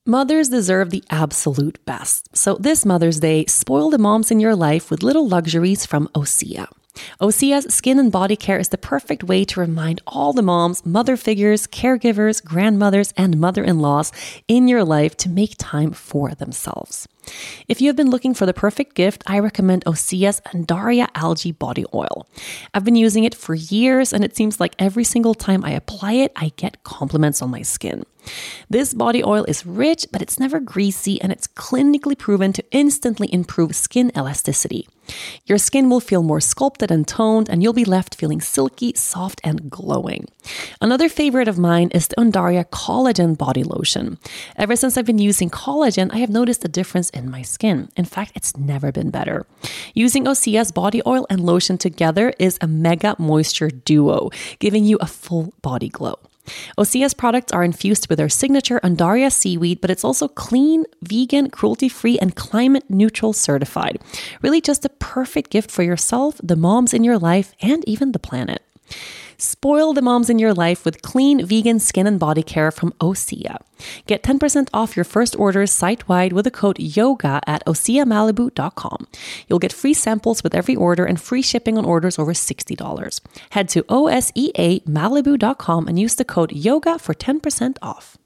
Mothers deserve the absolute best. So this Mother's Day, spoil the moms in your life with little luxuries from Osea. Osea's skin and body care is the perfect way to remind all the moms, mother figures, caregivers, grandmothers, and mother-in-laws in your life to make time for themselves. If you have been looking for the perfect gift, I recommend Osea's Undaria Algae Body Oil. I've been using it for years, and it seems like every single time I apply it, I get compliments on my skin. This body oil is rich, but it's never greasy, and it's clinically proven to instantly improve skin elasticity. Your skin will feel more sculpted and toned, and you'll be left feeling silky, soft, and glowing. Another favorite of mine is the Undaria Collagen Body Lotion. Ever since I've been using collagen, I have noticed a difference in my skin. In fact, it's never been better. Using Osea's body oil and lotion together is a mega moisture duo, giving you a full body glow. Osea's products are infused with their signature Undaria seaweed, but it's also clean, vegan, cruelty-free, and climate-neutral certified. Really just the perfect gift for yourself, the moms in your life, and even the planet. Spoil the moms in your life with clean, vegan skin and body care from Osea. Get 10% off your first orders site-wide with the code YOGA at OseaMalibu.com. You'll get free samples with every order and free shipping on orders over $60. Head to OSEAMalibu.com and use the code YOGA for 10% off.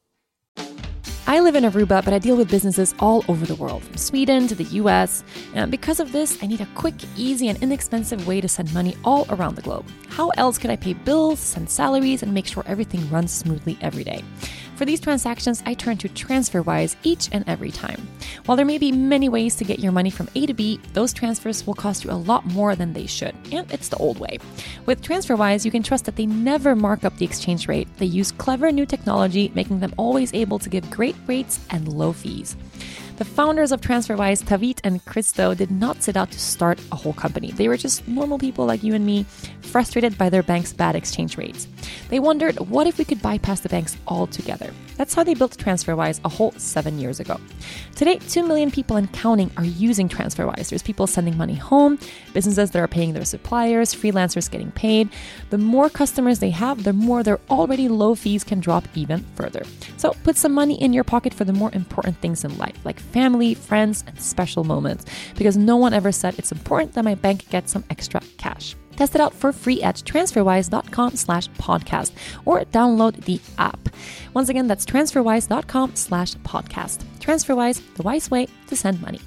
I live in Aruba, but I deal with businesses all over the world, from Sweden to the US. And because of this, I need a quick, easy, and inexpensive way to send money all around the globe. How else could I pay bills, send salaries, and make sure everything runs smoothly every day? For these transactions, I turn to TransferWise each and every time. While there may be many ways to get your money from A to B, those transfers will cost you a lot more than they should, and it's the old way. With TransferWise, you can trust that they never mark up the exchange rate. They use clever new technology, making them always able to give great rates and low fees. The founders of TransferWise, Tavit and Christo, did not set out to start a whole company. They were just normal people like you and me, frustrated by their bank's bad exchange rates. They wondered, what if we could bypass the banks altogether? That's how they built TransferWise a whole 7 years ago. Today, 2 million people and counting are using TransferWise. There's people sending money home, businesses that are paying their suppliers, freelancers getting paid. The more customers they have, the more their already low fees can drop even further. So put some money in your pocket for the more important things in life, like family, friends, and special moments, because no one ever said it's important that my bank gets some extra cash. Test it out for free at transferwise.com/podcast or download the app. Once again, that's transferwise.com/podcast. TransferWise, the wise way to send money.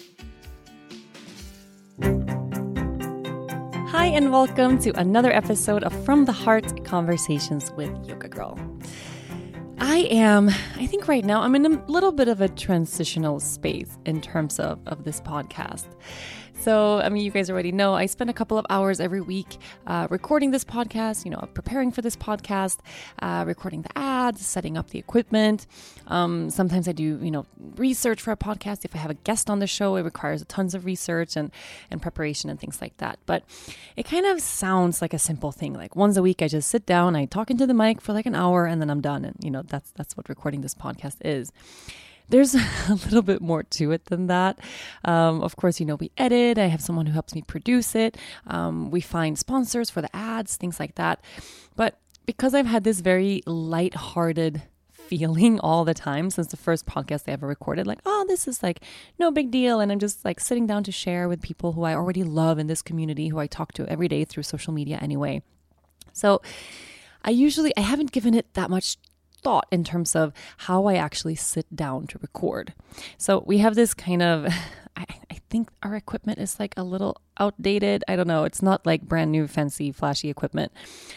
Hi, and welcome to another episode of From the Heart Conversations with Yoga Girl. I think right now I'm in a little bit of a transitional space in terms of this podcast. So, you guys already know I spend a couple of hours every week recording this podcast, preparing for this podcast, recording the ads, setting up the equipment. Sometimes I do, research for a podcast. If I have a guest on the show, it requires tons of research and preparation and things like that. But it kind of sounds like a simple thing. Like once a week, I just sit down, I talk into the mic for like an hour, and then I'm done. And, that's what recording this podcast is. There's a little bit more to it than that. Of course, we edit. I have someone who helps me produce it. We find sponsors for the ads, things like that. But because I've had this very lighthearted feeling all the time since the first podcast I ever recorded, like, oh, this is like no big deal. And I'm just like sitting down to share with people who I already love in this community, who I talk to every day through social media anyway. So I haven't given it that much thought in terms of how I actually sit down to record. So we have this kind of, I think our equipment is like a little outdated. I don't know. It's not like brand new, fancy, flashy equipment.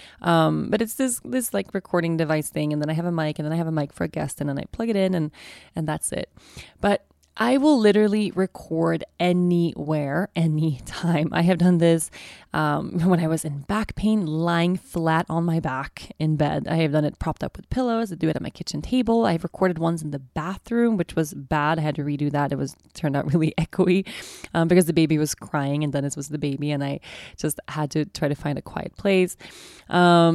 But it's this like recording device thing. And then I have a mic, and then I have a mic for a guest, and then I plug it in, and that's it. But I will literally record anywhere, anytime. I have done this when I was in back pain, lying flat on my back in bed. I have done it propped up with pillows. I do it at my kitchen table. I've recorded ones in the bathroom, which was bad. I had to redo that. Turned out really echoey because the baby was crying, and Dennis was the baby, and I just had to try to find a quiet place. I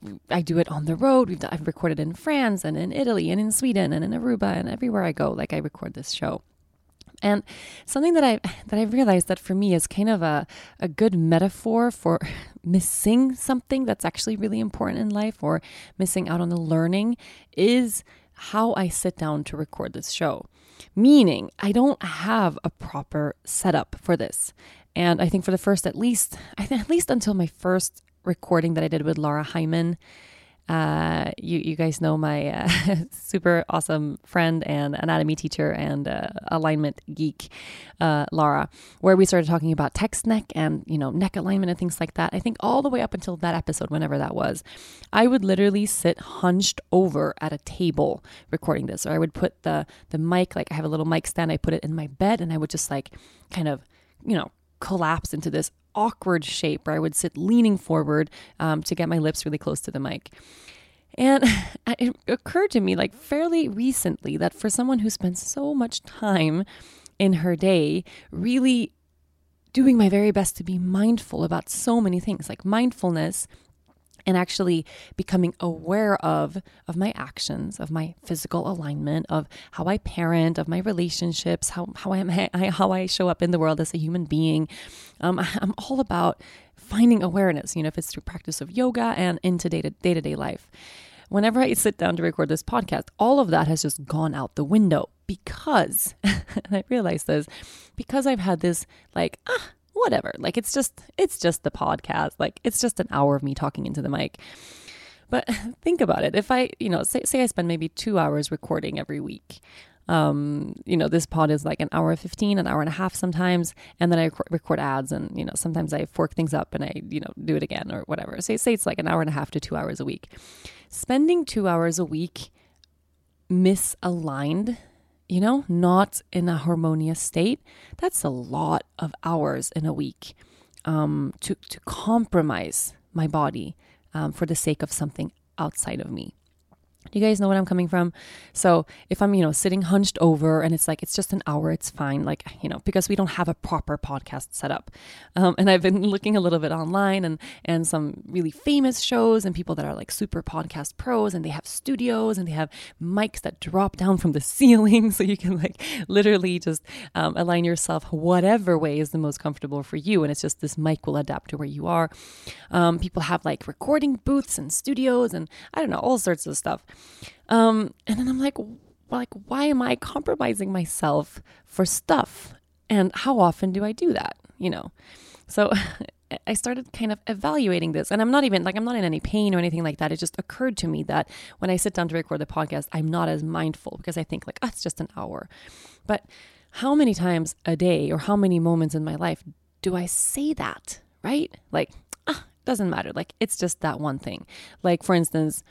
do it on the road. I've recorded in France and in Italy and in Sweden and in Aruba, and everywhere I go, like I record this show. And something that I realized that for me is kind of a good metaphor for missing something that's actually really important in life, or missing out on the learning, is how I sit down to record this show. Meaning, I don't have a proper setup for this. And I think for the first, at least until my first recording that I did with Laura Hyman, you guys know my super awesome friend and anatomy teacher and alignment geek, Laura, where we started talking about text neck and, neck alignment and things like that. I think all the way up until that episode, whenever that was, I would literally sit hunched over at a table recording this, or I would put the mic, like I have a little mic stand, I put it in my bed, and I would just kind of, collapse into this awkward shape where I would sit leaning forward to get my lips really close to the mic. And it occurred to me fairly recently that for someone who spends so much time in her day really doing my very best to be mindful about so many things, like mindfulness and actually becoming aware of my actions, of my physical alignment, of how I parent, of my relationships, how I show up in the world as a human being. I'm all about finding awareness, if it's through practice of yoga and into day-to-day life. Whenever I sit down to record this podcast, all of that has just gone out the window because, and I realized this, because I've had this whatever, it's just the podcast, it's just an hour of me talking into the mic. But think about it. If I, say I spend maybe 2 hours recording every week, this pod is an hour 15, an hour and a half sometimes, and then I record ads, and sometimes I fork things up and I do it again or whatever. Say it's an hour and a half to 2 hours a week. Spending 2 hours a week misaligned, not in a harmonious state, that's a lot of hours in a week to compromise my body for the sake of something outside of me. Do you guys know what I'm coming from? So if I'm, sitting hunched over and it's just an hour, it's fine. Because we don't have a proper podcast set up. And I've been looking a little bit online and some really famous shows and people that are super podcast pros, and they have studios and they have mics that drop down from the ceiling. So you can literally just align yourself whatever way is the most comfortable for you. And it's just this mic will adapt to where you are. People have recording booths and studios and I don't know, all sorts of stuff. And then I'm why am I compromising myself for stuff? And how often do I do that? So I started kind of evaluating this, and I'm not in any pain or anything like that. It just occurred to me that when I sit down to record the podcast, I'm not as mindful because I think it's just an hour. But how many times a day or how many moments in my life do I say that, right? Doesn't matter. It's just that one thing. For instance,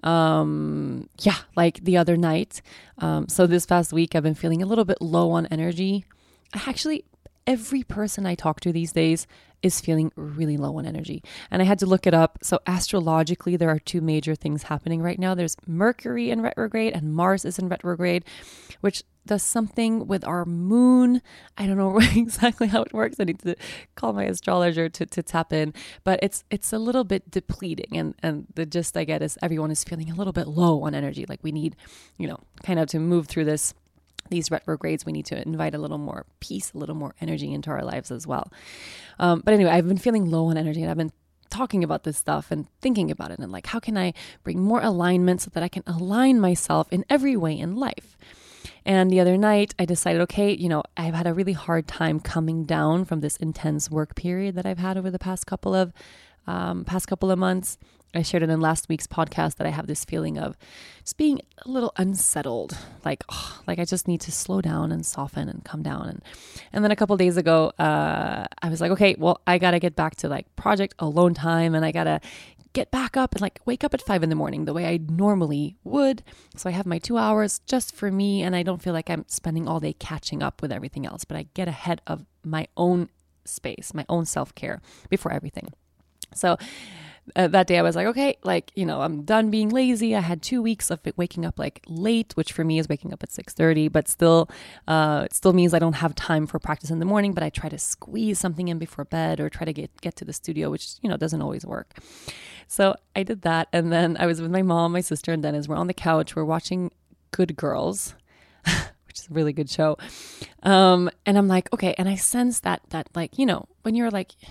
the other night. So this past week, I've been feeling a little bit low on energy. Every person I talk to these days is feeling really low on energy. And I had to look it up. So astrologically, there are two major things happening right now. There's Mercury in retrograde and Mars is in retrograde, which does something with our moon. I don't know exactly how it works. I need to call my astrologer to tap in, but it's a little bit depleting. And the gist I get is everyone is feeling a little bit low on energy. We need, kind of to move through these retrogrades, we need to invite a little more peace, a little more energy into our lives as well. But anyway, I've been feeling low on energy, and I've been talking about this stuff and thinking about it and how can I bring more alignment so that I can align myself in every way in life. And the other night I decided, okay, I've had a really hard time coming down from this intense work period that I've had over the past couple of months. I shared it in last week's podcast that I have this feeling of just being a little unsettled, I just need to slow down and soften and come down. And then a couple of days ago, I was okay, well, I got to get back to project alone time, and I got to get back up and wake up at 5 a.m. the way I normally would. So I have my 2 hours just for me, and I don't feel like I'm spending all day catching up with everything else, but I get ahead of my own space, my own self-care before everything. So that day I was okay, I'm done being lazy. I had 2 weeks of waking up late, which for me is waking up at 6:30, but still, it still means I don't have time for practice in the morning, but I try to squeeze something in before bed or try to get to the studio, which, doesn't always work. So I did that. And then I was with my mom, my sister, and Dennis. We're on the couch. We're watching Good Girls, which is a really good show. And I'm okay. And I sense that when you're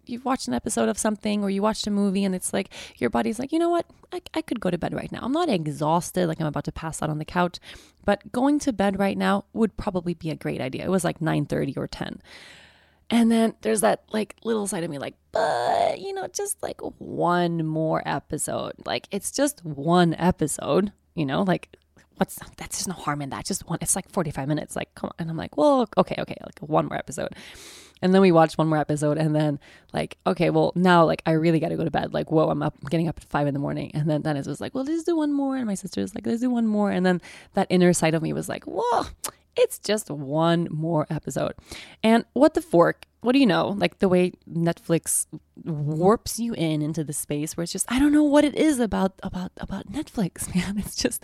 you've watched an episode of something or you watched a movie and it's like your body's like, you know what, I could go to bed right now. I'm not exhausted, like I'm about to pass out on the couch, but going to bed right now would probably be a great idea. It was like 9:30 or 10. And then there's that like little side of me like, but just like one more episode. Like it's just one episode, like that's just no harm in that. Just one, it's like 45 minutes. Like, come on. And I'm like, well, okay. Like one more episode. And then we watched one more episode and then like, okay, well now like I really got to go to bed. Like, whoa, I'm getting up at 5 a.m. And then Dennis was like, well, let's do one more. And my sister was like, let's do one more. And then that inner side of me was like, whoa, it's just one more episode. And what the fork, what do you know? Like the way Netflix warps you into the space where it's just, I don't know what it is about Netflix, man. It's just,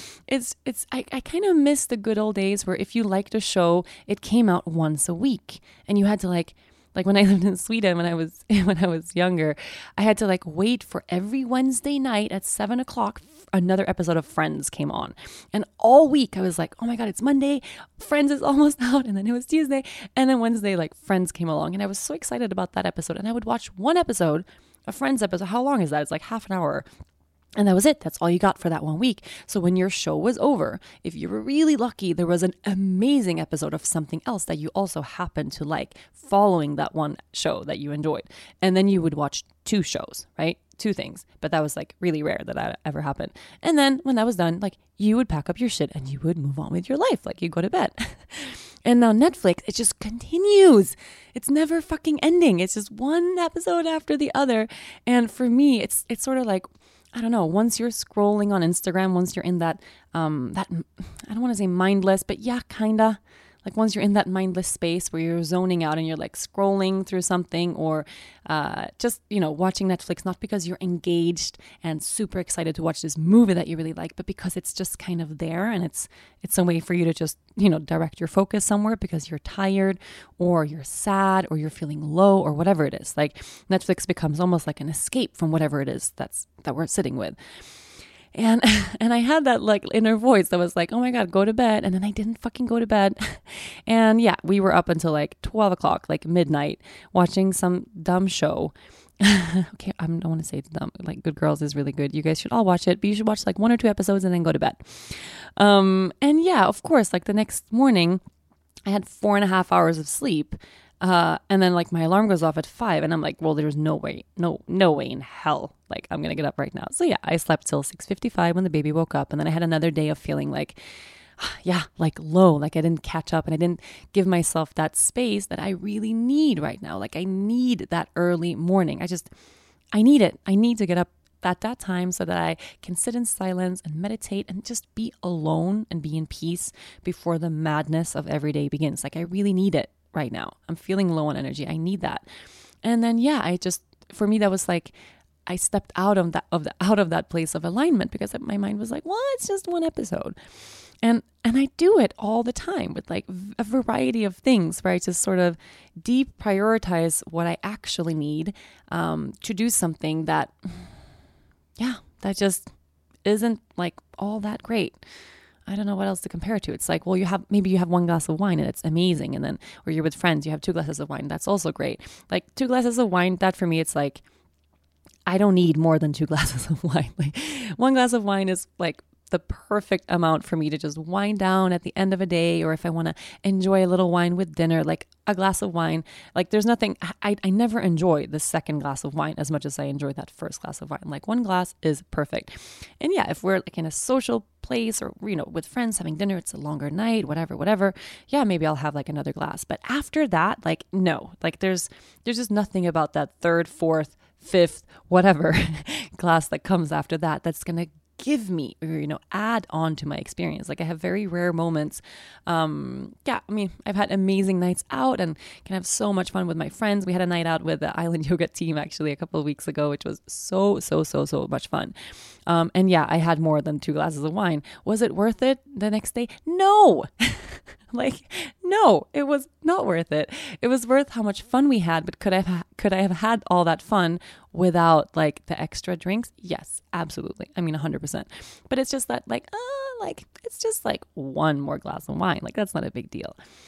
I kind of miss the good old days where if you liked a show, it came out once a week and you had to like when I lived in Sweden when I was younger, I had to like wait for every Wednesday night at 7:00 another episode of Friends came on. And all week I was like, oh my God, it's Monday, Friends is almost out. And then it was Tuesday. And then Wednesday, like Friends came along and I was so excited about that episode. And I would watch one episode, a Friends episode. How long is that? It's like half an hour. And that was it. That's all you got for that 1 week. So when your show was over, if you were really lucky, there was an amazing episode of something else that you also happened to like following that one show that you enjoyed. And then you would watch 2 shows, right? 2 things. But that was like really rare that ever happened. And then when that was done, like you would pack up your shit and you would move on with your life. Like you go to bed. And now Netflix, it just continues. It's never fucking ending. It's just one episode after the other. And for me, it's sort of like, I don't know, once you're scrolling on Instagram, once you're in that I don't want to say mindless, but yeah, kinda. Like once you're in that mindless space where you're zoning out and you're like scrolling through something or just, watching Netflix, not because you're engaged and super excited to watch this movie that you really like, but because it's just kind of there and it's a way for you to just, direct your focus somewhere because you're tired or you're sad or you're feeling low or whatever it is. Like Netflix becomes almost like an escape from whatever it is that we're sitting with. And I had that like inner voice that was like, oh my God, go to bed. And then I didn't fucking go to bed. And yeah, we were up until like 12:00, like midnight, watching some dumb show. Okay, I don't want to say it's dumb. Like Good Girls is really good. You guys should all watch it, but you should watch like 1 or 2 episodes and then go to bed. And yeah, of course, like the next morning, I had 4.5 hours of sleep. And then like my alarm goes off at 5 and I'm like, well, there's no way in hell. Like I'm going to get up right now. So yeah, I slept till 6:55 when the baby woke up. And then I had another day of feeling like, like low, like I didn't catch up and I didn't give myself that space that I really need right now. Like I need that early morning. I need it. I need to get up at that time so that I can sit in silence and meditate and just be alone and be in peace before the madness of every day begins. Like I really need it right now. I'm feeling low on energy. I need that. And then for me that was like I stepped out of that place of alignment because my mind was like, well, it's just one episode. And I do it all the time with like a variety of things where I just sort of deprioritize what I actually need to do something that just isn't like all that great. I don't know what else to compare it to. It's like, well, maybe you have 1 glass of wine and it's amazing. And then, or you're with friends, you have 2 glasses of wine. That's also great. Like 2 glasses of wine, that for me, it's like, I don't need more than 2 glasses of wine. Like 1 glass of wine is like the perfect amount for me to just wind down at the end of a day, or if I want to enjoy a little wine with dinner, like a glass of wine. Like there's nothing, I never enjoy the second glass of wine as much as I enjoy that first glass of wine. Like 1 glass is perfect. And yeah, if we're like in a social place or, with friends having dinner, it's a longer night, whatever. Yeah, maybe I'll have like another glass. But after that, like, no, like there's just nothing about that 3rd, 4th, 5th, whatever glass that comes after that's going to give me or add on to my experience. Like I have very rare moments. I've had amazing nights out and can have so much fun with my friends. We had a night out with the Island Yoga team actually a couple of weeks ago, which was so much fun. And yeah, I had more than 2 glasses of wine. Was it worth it the next day? No. No, it was not worth it. It was worth how much fun we had, but could I have had all that fun without like the extra drinks? Yes, absolutely. 100%. But it's just that it's just like 1 more glass of wine. Like that's not a big deal.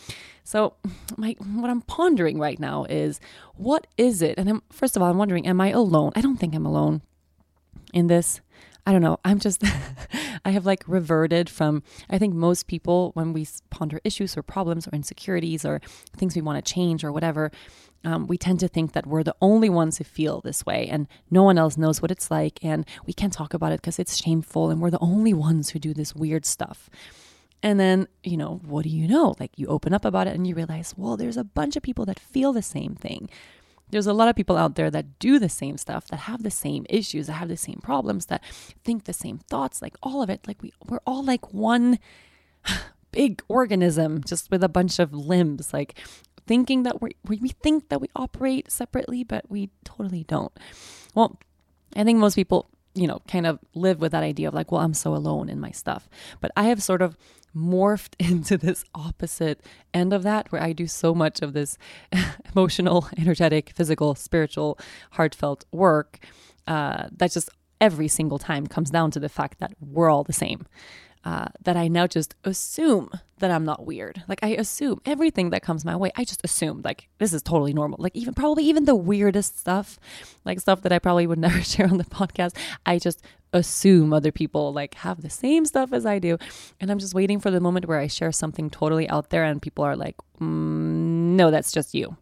So what I'm pondering right now is, what is it? And first of all, I'm wondering, am I alone? I don't think I'm alone in this. I don't know. I'm just, I have like reverted from, I think most people, when we ponder issues or problems or insecurities or things we want to change or whatever, we tend to think that we're the only ones who feel this way and no one else knows what it's like. And we can't talk about it because it's shameful and we're the only ones who do this weird stuff. And then, what do you know? Like you open up about it and you realize, well, there's a bunch of people that feel the same thing. There's a lot of people out there that do the same stuff, that have the same issues, that have the same problems, that think the same thoughts, like all of it. Like we're all like one big organism just with a bunch of limbs, like thinking that we think that we operate separately, but we totally don't. Well, I think most people, kind of live with that idea of like, well, I'm so alone in my stuff. But I have sort of morphed into this opposite end of that, where I do so much of this emotional, energetic, physical, spiritual, heartfelt work that just every single time comes down to the fact that we're all the same. That I now just assume that I'm not weird. Like I assume everything that comes my way, I just assume like this is totally normal. Like probably even the weirdest stuff, like stuff that I probably would never share on the podcast, I just assume other people like have the same stuff as I do. And I'm just waiting for the moment where I share something totally out there and people are like, no, that's just you.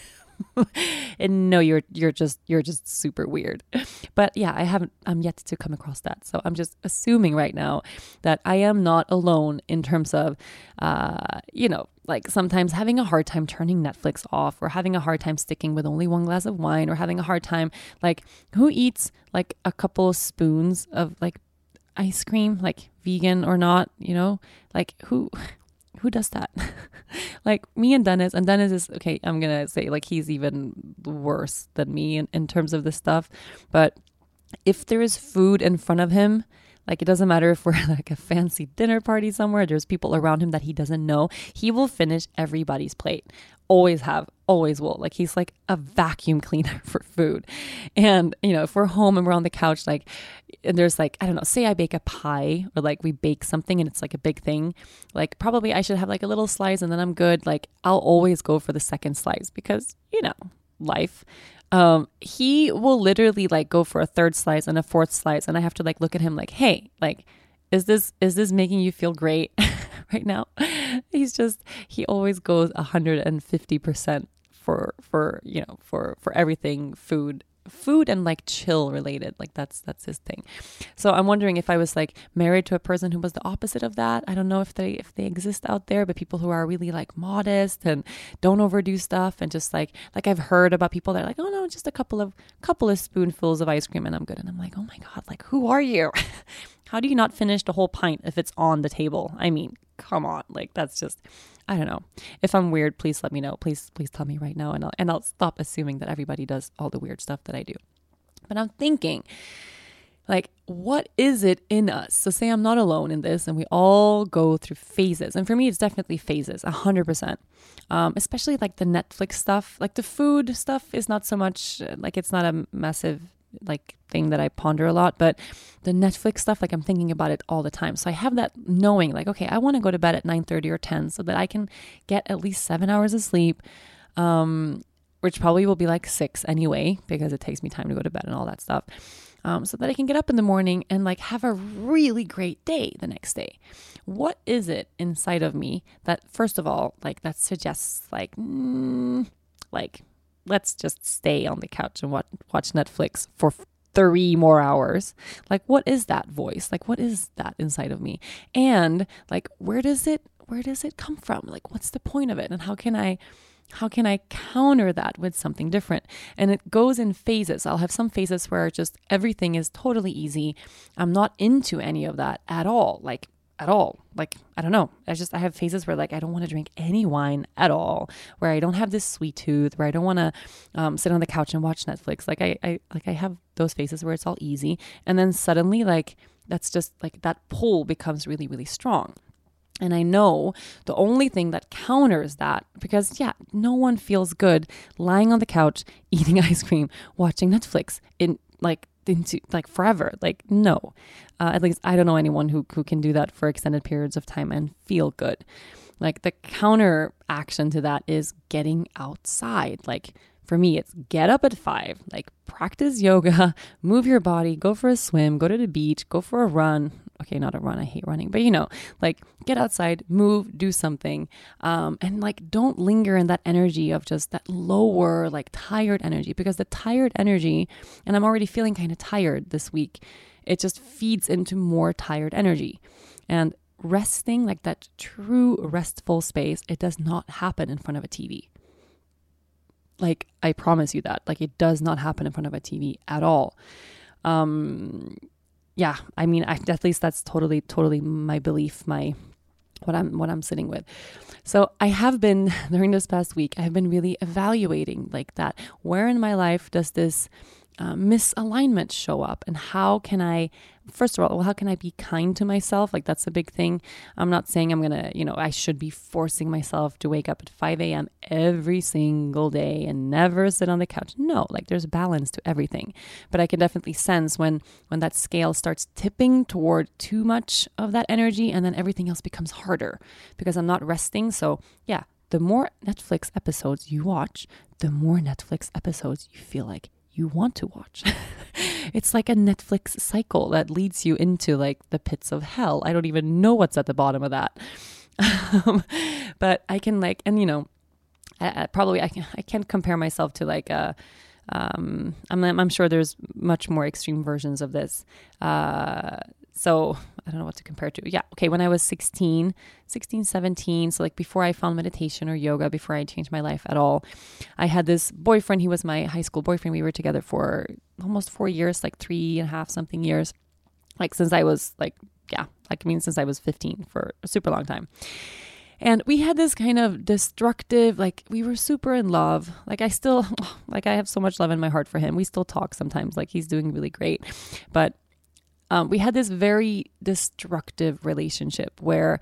And no, you're just super weird. But yeah, I'm yet to come across that. So I'm just assuming right now that I am not alone in terms of, like sometimes having a hard time turning Netflix off, or having a hard time sticking with only one glass of wine, or having a hard time, like who eats like a couple of spoons of like ice cream, like vegan or not, like who does that? Like me and Dennis is, okay, I'm going to say like he's even worse than me in terms of this stuff. But if there is food in front of him, like it doesn't matter if we're like a fancy dinner party somewhere, there's people around him that he doesn't know, he will finish everybody's plate. Always have, always will. Like he's like a vacuum cleaner for food. And, if we're home and we're on the couch, like, and there's like, I don't know, say I bake a pie or like we bake something and it's like a big thing, like probably I should have like a little slice and then I'm good. Like I'll always go for the second slice because, life. He will literally like go for a third slice and a fourth slice. And I have to like look at him like, hey, like, is this making you feel great right now? He always goes 150% for everything food and like chill related. Like that's his thing. So I'm wondering if I was like married to a person who was the opposite of that. I don't know if they exist out there, but people who are really like modest and don't overdo stuff and just like I've heard about people that are like, oh no, just a couple of spoonfuls of ice cream and I'm good. And I'm like, oh my God, like who are you? How do you not finish the whole pint if it's on the table? I mean, come on. Like that's just, I don't know. If I'm weird, please let me know. Please tell me right now and I'll stop assuming that everybody does all the weird stuff that I do. But I'm thinking, like, what is it in us? So say I'm not alone in this and we all go through phases. And for me, it's definitely phases, 100%. Especially like the Netflix stuff, like the food stuff is not so much, like it's not a massive like thing that I ponder a lot, but the Netflix stuff, like I'm thinking about it all the time. So I have that knowing like, okay, I want to go to bed at 9:30 or 10 so that I can get at least 7 hours of sleep, which probably will be like 6 anyway, because it takes me time to go to bed and all that stuff. So that I can get up in the morning and like have a really great day the next day. What is it inside of me that, first of all, like that suggests like let's just stay on the couch and watch Netflix for 3 more hours. Like, what is that voice? Like, what is that inside of me? And like, where does it come from? Like, what's the point of it? And how can I counter that with something different? And it goes in phases. I'll have some phases where just everything is totally easy. I'm not into any of that at all. Like, I don't know. I have phases where like I don't want to drink any wine at all, where I don't have this sweet tooth, where I don't want to sit on the couch and watch Netflix. Like I have those phases where it's all easy, and then suddenly like that's just like that pull becomes really, really strong. And I know the only thing that counters that, because yeah, no one feels good lying on the couch, eating ice cream, watching Netflix in like into like forever. Like, no, at least I don't know anyone who can do that for extended periods of time and feel good. Like the counter action to that is getting outside. Like for me, it's get up at 5, like practice yoga, move your body, go for a swim, go to the beach, go for a run. Okay, not a run. I hate running, but like get outside, move, do something. And like, don't linger in that energy of just that lower, like tired energy, because the tired energy, and I'm already feeling kind of tired this week, it just feeds into more tired energy. And resting, like that true restful space, it does not happen in front of a TV. Like, I promise you that. Like, it does not happen in front of a TV at all. Yeah, I mean, at least that's totally my belief, what I'm sitting with. So I have been, during this past week, I have been really evaluating like that. Where in my life does this misalignment show up, and how can I, first of all, how can I be kind to myself? Like, that's a big thing. I'm not saying I'm gonna, I should be forcing myself to wake up at 5 a.m. every single day and never sit on the couch. No, like there's balance to everything. But I can definitely sense when that scale starts tipping toward too much of that energy, and then everything else becomes harder because I'm not resting. So yeah, the more Netflix episodes you watch, the more Netflix episodes you feel like you want to watch. It's like a Netflix cycle that leads you into like the pits of hell. I don't even know what's at the bottom of that. But I can like, and I can't compare myself to like I'm sure there's much more extreme versions of this. So I don't know what to compare to. Yeah. Okay. When I was 16, 17, so like before I found meditation or yoga, before I changed my life at all, I had this boyfriend. He was my high school boyfriend. We were together for almost 4 years, like 3.5 something years. Like since I was since I was 15, for a super long time. And we had this kind of destructive, like we were super in love. Like I have so much love in my heart for him. We still talk sometimes, like he's doing really great. But we had this very destructive relationship where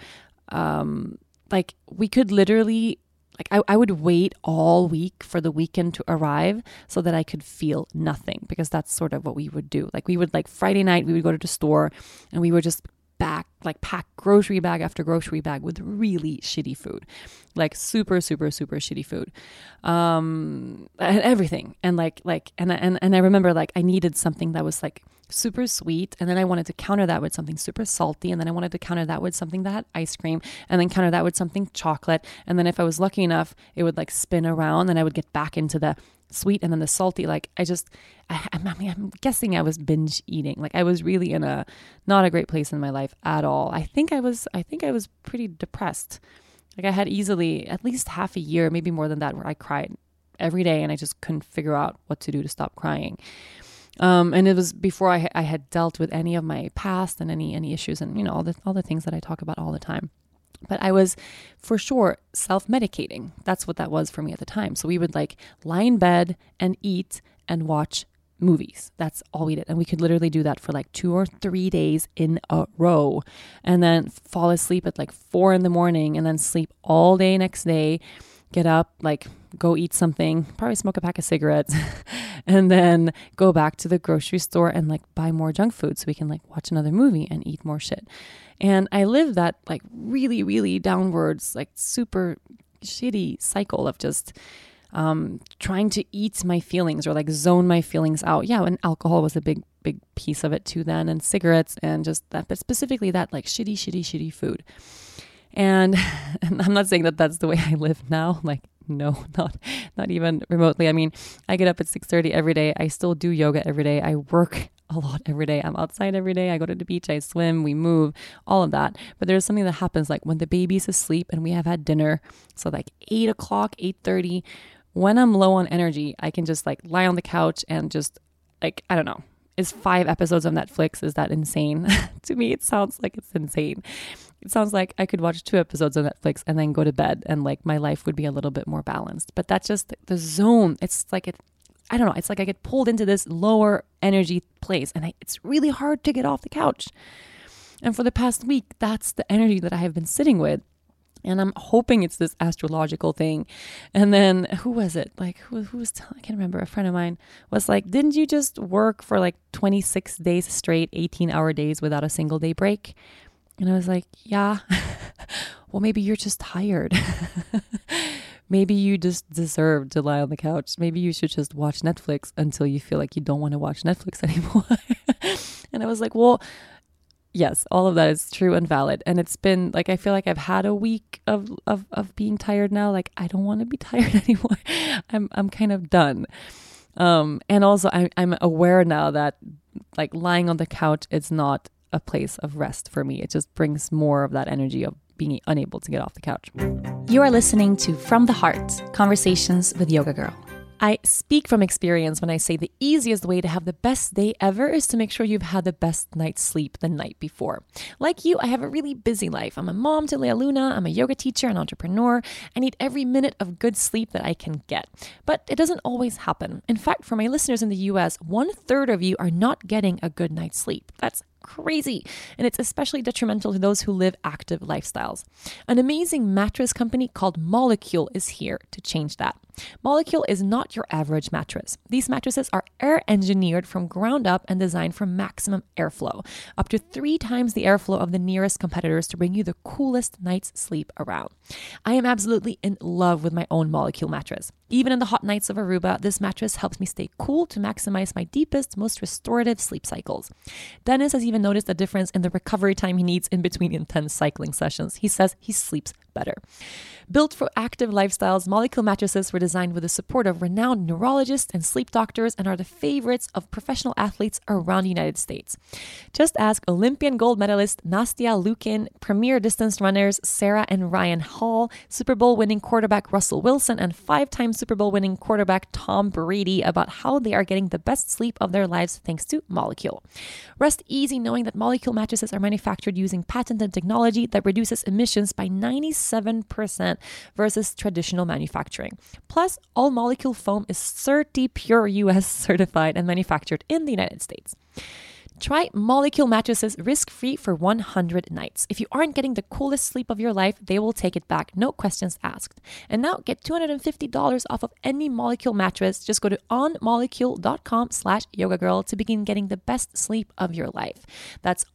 like we could literally, like I would wait all week for the weekend to arrive so that I could feel nothing, because that's sort of what we would do. Like we would, like Friday night, we would go to the store and we would just pack grocery bag after grocery bag with really shitty food, like super shitty food, and everything. And and I remember like I needed something that was like super sweet, and then I wanted to counter that with something super salty, and then I wanted to counter that with something that had ice cream, and then counter that with something chocolate, and then if I was lucky enough, it would like spin around, and I would get back into the sweet and then the salty. Like I'm guessing I was binge eating. Like I was really in not a great place in my life at all. I think I was pretty depressed. Like I had easily at least half a year, maybe more than that, where I cried every day and I just couldn't figure out what to do to stop crying. And it was before I had dealt with any of my past and any issues and all the things that I talk about all the time. But I was for sure self-medicating. That's what that was for me at the time. So we would like lie in bed and eat and watch movies. That's all we did. And we could literally do that for like 2 or 3 days in a row, and then fall asleep at like 4 a.m. and then sleep all day next day, get up, like go eat something, probably smoke a pack of cigarettes, and then go back to the grocery store and like buy more junk food so we can like watch another movie and eat more shit. And I lived that like really, really downwards, like super shitty cycle of just trying to eat my feelings or like zone my feelings out. Yeah, and alcohol was a big piece of it too then, and cigarettes and just that, but specifically that like shitty food. And I'm not saying that that's the way I live now. Like, no, not even remotely. I mean, I get up at 6:30 every day. I still do yoga every day. I work a lot every day. I'm outside every day. I go to the beach. I swim. We move. All of that. But there's something that happens like when the baby's asleep and we have had dinner. So like 8 o'clock, 8:30. When I'm low on energy, I can just like lie on the couch and just like, I don't know. Is 5 episodes of Netflix, is that insane? To me, it sounds like it's insane. It sounds like I could watch 2 episodes of Netflix and then go to bed and like my life would be a little bit more balanced. But that's just the zone. It's like I don't know. It's like I get pulled into this lower energy place and it's really hard to get off the couch. And for the past week, that's the energy that I have been sitting with. And I'm hoping it's this astrological thing. And then who was it? Like who was, I can't remember. A friend of mine was like, didn't you just work for like 26 days straight, 18-hour days without a single day break? And I was like, yeah. Well, maybe you're just tired. Maybe you just deserve to lie on the couch. Maybe you should just watch Netflix until you feel like you don't want to watch Netflix anymore. And I was like, well, yes, all of that is true and valid. And it's been like, I feel like I've had a week of being tired now. Like, I don't want to be tired anymore. I'm kind of done. And also I'm aware now that like lying on the couch is not a place of rest for me. It just brings more of that energy of being unable to get off the couch. You are listening to From the Heart, Conversations with Yoga Girl. I speak from experience when I say the easiest way to have the best day ever is to make sure you've had the best night's sleep the night before. Like you, I have a really busy life. I'm a mom to Lea Luna. I'm a yoga teacher and entrepreneur. I need every minute of good sleep that I can get. But it doesn't always happen. In fact, for my listeners in the US, 1/3 of you are not getting a good night's sleep. That's crazy. And it's especially detrimental to those who live active lifestyles. An amazing mattress company called Molecule is here to change that. Molecule is not your average mattress. These mattresses are air engineered from ground up and designed for maximum airflow, up to 3 times the airflow of the nearest competitors to bring you the coolest night's sleep around. I am absolutely in love with my own Molecule mattress. Even in the hot nights of Aruba, this mattress helps me stay cool to maximize my deepest, most restorative sleep cycles. Dennis has even noticed a difference in the recovery time he needs in between intense cycling sessions. He says he sleeps better. Built for active lifestyles, Molecule mattresses were designed with the support of renowned neurologists and sleep doctors and are the favorites of professional athletes around the United States. Just ask Olympian gold medalist Nastia Liukin, premier distance runners Sarah and Ryan Hall, Super Bowl winning quarterback Russell Wilson, and 5-time Super Bowl winning quarterback Tom Brady about how they are getting the best sleep of their lives thanks to Molecule. Rest easy knowing that Molecule mattresses are manufactured using patented technology that reduces emissions by 97% versus traditional manufacturing. Plus, all Molecule foam is CertiPure US certified and manufactured in the United States. Try Molecule mattresses risk-free for 100 nights. If you aren't getting the coolest sleep of your life, they will take it back, no questions asked. And now get $250 off of any Molecule mattress. Just go to onmolecule.com/yogagirl to begin getting the best sleep of your life. That's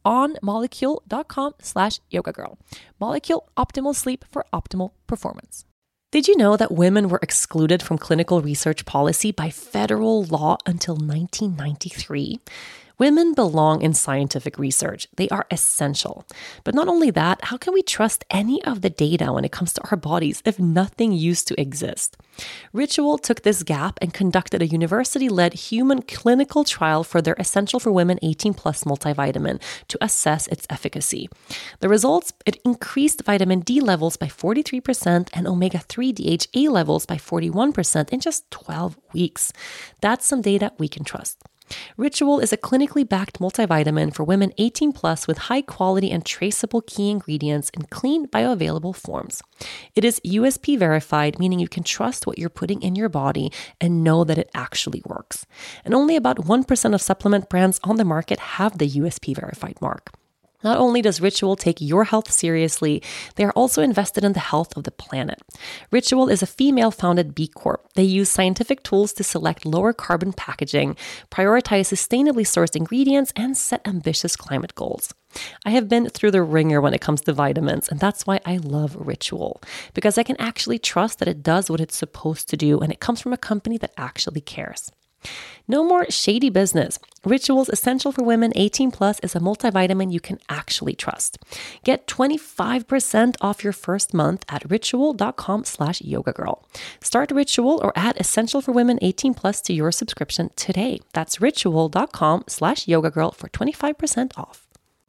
onmolecule.com/yogagirl. Molecule, optimal sleep for optimal performance. Did you know that women were excluded from clinical research policy by federal law until 1993? Women belong in scientific research. They are essential. But not only that, how can we trust any of the data when it comes to our bodies if nothing used to exist? Ritual took this gap and conducted a university-led human clinical trial for their Essential for Women 18+ multivitamin to assess its efficacy. The results, it increased vitamin D levels by 43% and omega-3 DHA levels by 41% in just 12 weeks. That's some data we can trust. Ritual is a clinically backed multivitamin for women 18+ with high quality and traceable key ingredients in clean, bioavailable forms. It is USP verified, meaning you can trust what you're putting in your body and know that it actually works. And only about 1% of supplement brands on the market have the USP verified mark. Not only does Ritual take your health seriously, they are also invested in the health of the planet. Ritual is a female-founded B Corp. They use scientific tools to select lower carbon packaging, prioritize sustainably sourced ingredients, and set ambitious climate goals. I have been through the ringer when it comes to vitamins, and that's why I love Ritual, because I can actually trust that it does what it's supposed to do, and it comes from a company that actually cares. No more shady business. Ritual's Essential for Women 18+ is a multivitamin you can actually trust. Get 25% off your first month at ritual.com/yogagirl. Start Ritual or add Essential for Women 18+ to your subscription today. That's ritual.com/yogagirl for 25% off.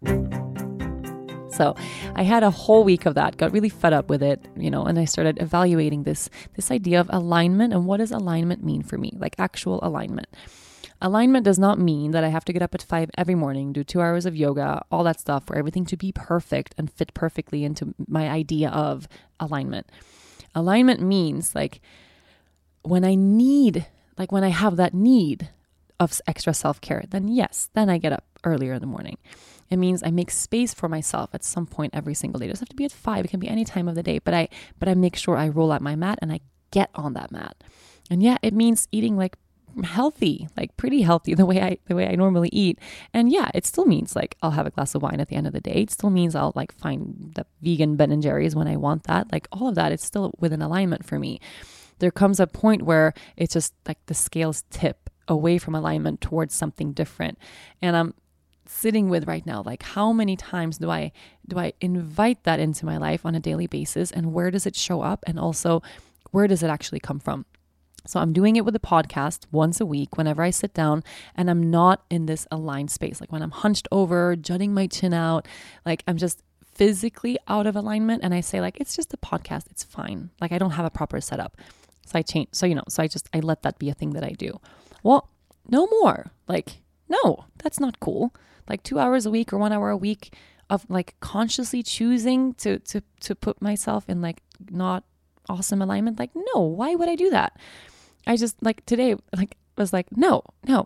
So I had a whole week of that, got really fed up with it, and I started evaluating this idea of alignment and what does alignment mean for me, like actual alignment. Alignment does not mean that I have to get up at 5 every morning, do 2 hours of yoga, all that stuff for everything to be perfect and fit perfectly into my idea of alignment. Alignment means when I have that need of extra self-care, then yes, then I get up earlier in the morning. It means I make space for myself at some point every single day. It doesn't have to be at 5. It can be any time of the day, but I make sure I roll out my mat and I get on that mat. And yeah, it means eating like healthy, like pretty healthy, the way I normally eat. And yeah, it still means like I'll have a glass of wine at the end of the day. It still means I'll like find the vegan Ben & Jerry's when I want that. Like all of that, it's still within alignment for me. There comes a point where it's just like the scales tip away from alignment towards something different. And I'm sitting with right now, like how many times do I invite that into my life on a daily basis, and where does it show up, and also where does it actually come from? So I'm doing it with the podcast once a week whenever I sit down and I'm not in this aligned space. Like when I'm hunched over, jutting my chin out, like I'm just physically out of alignment, and I say like, it's just a podcast, it's fine. Like I don't have a proper setup. So I change. So, I let that be a thing that I do. Well, no more. Like, no, that's not cool. Like 2 hours a week or 1 hour a week of like consciously choosing to put myself in like not awesome alignment. Like, no, why would I do that? I just like today, like was like, no.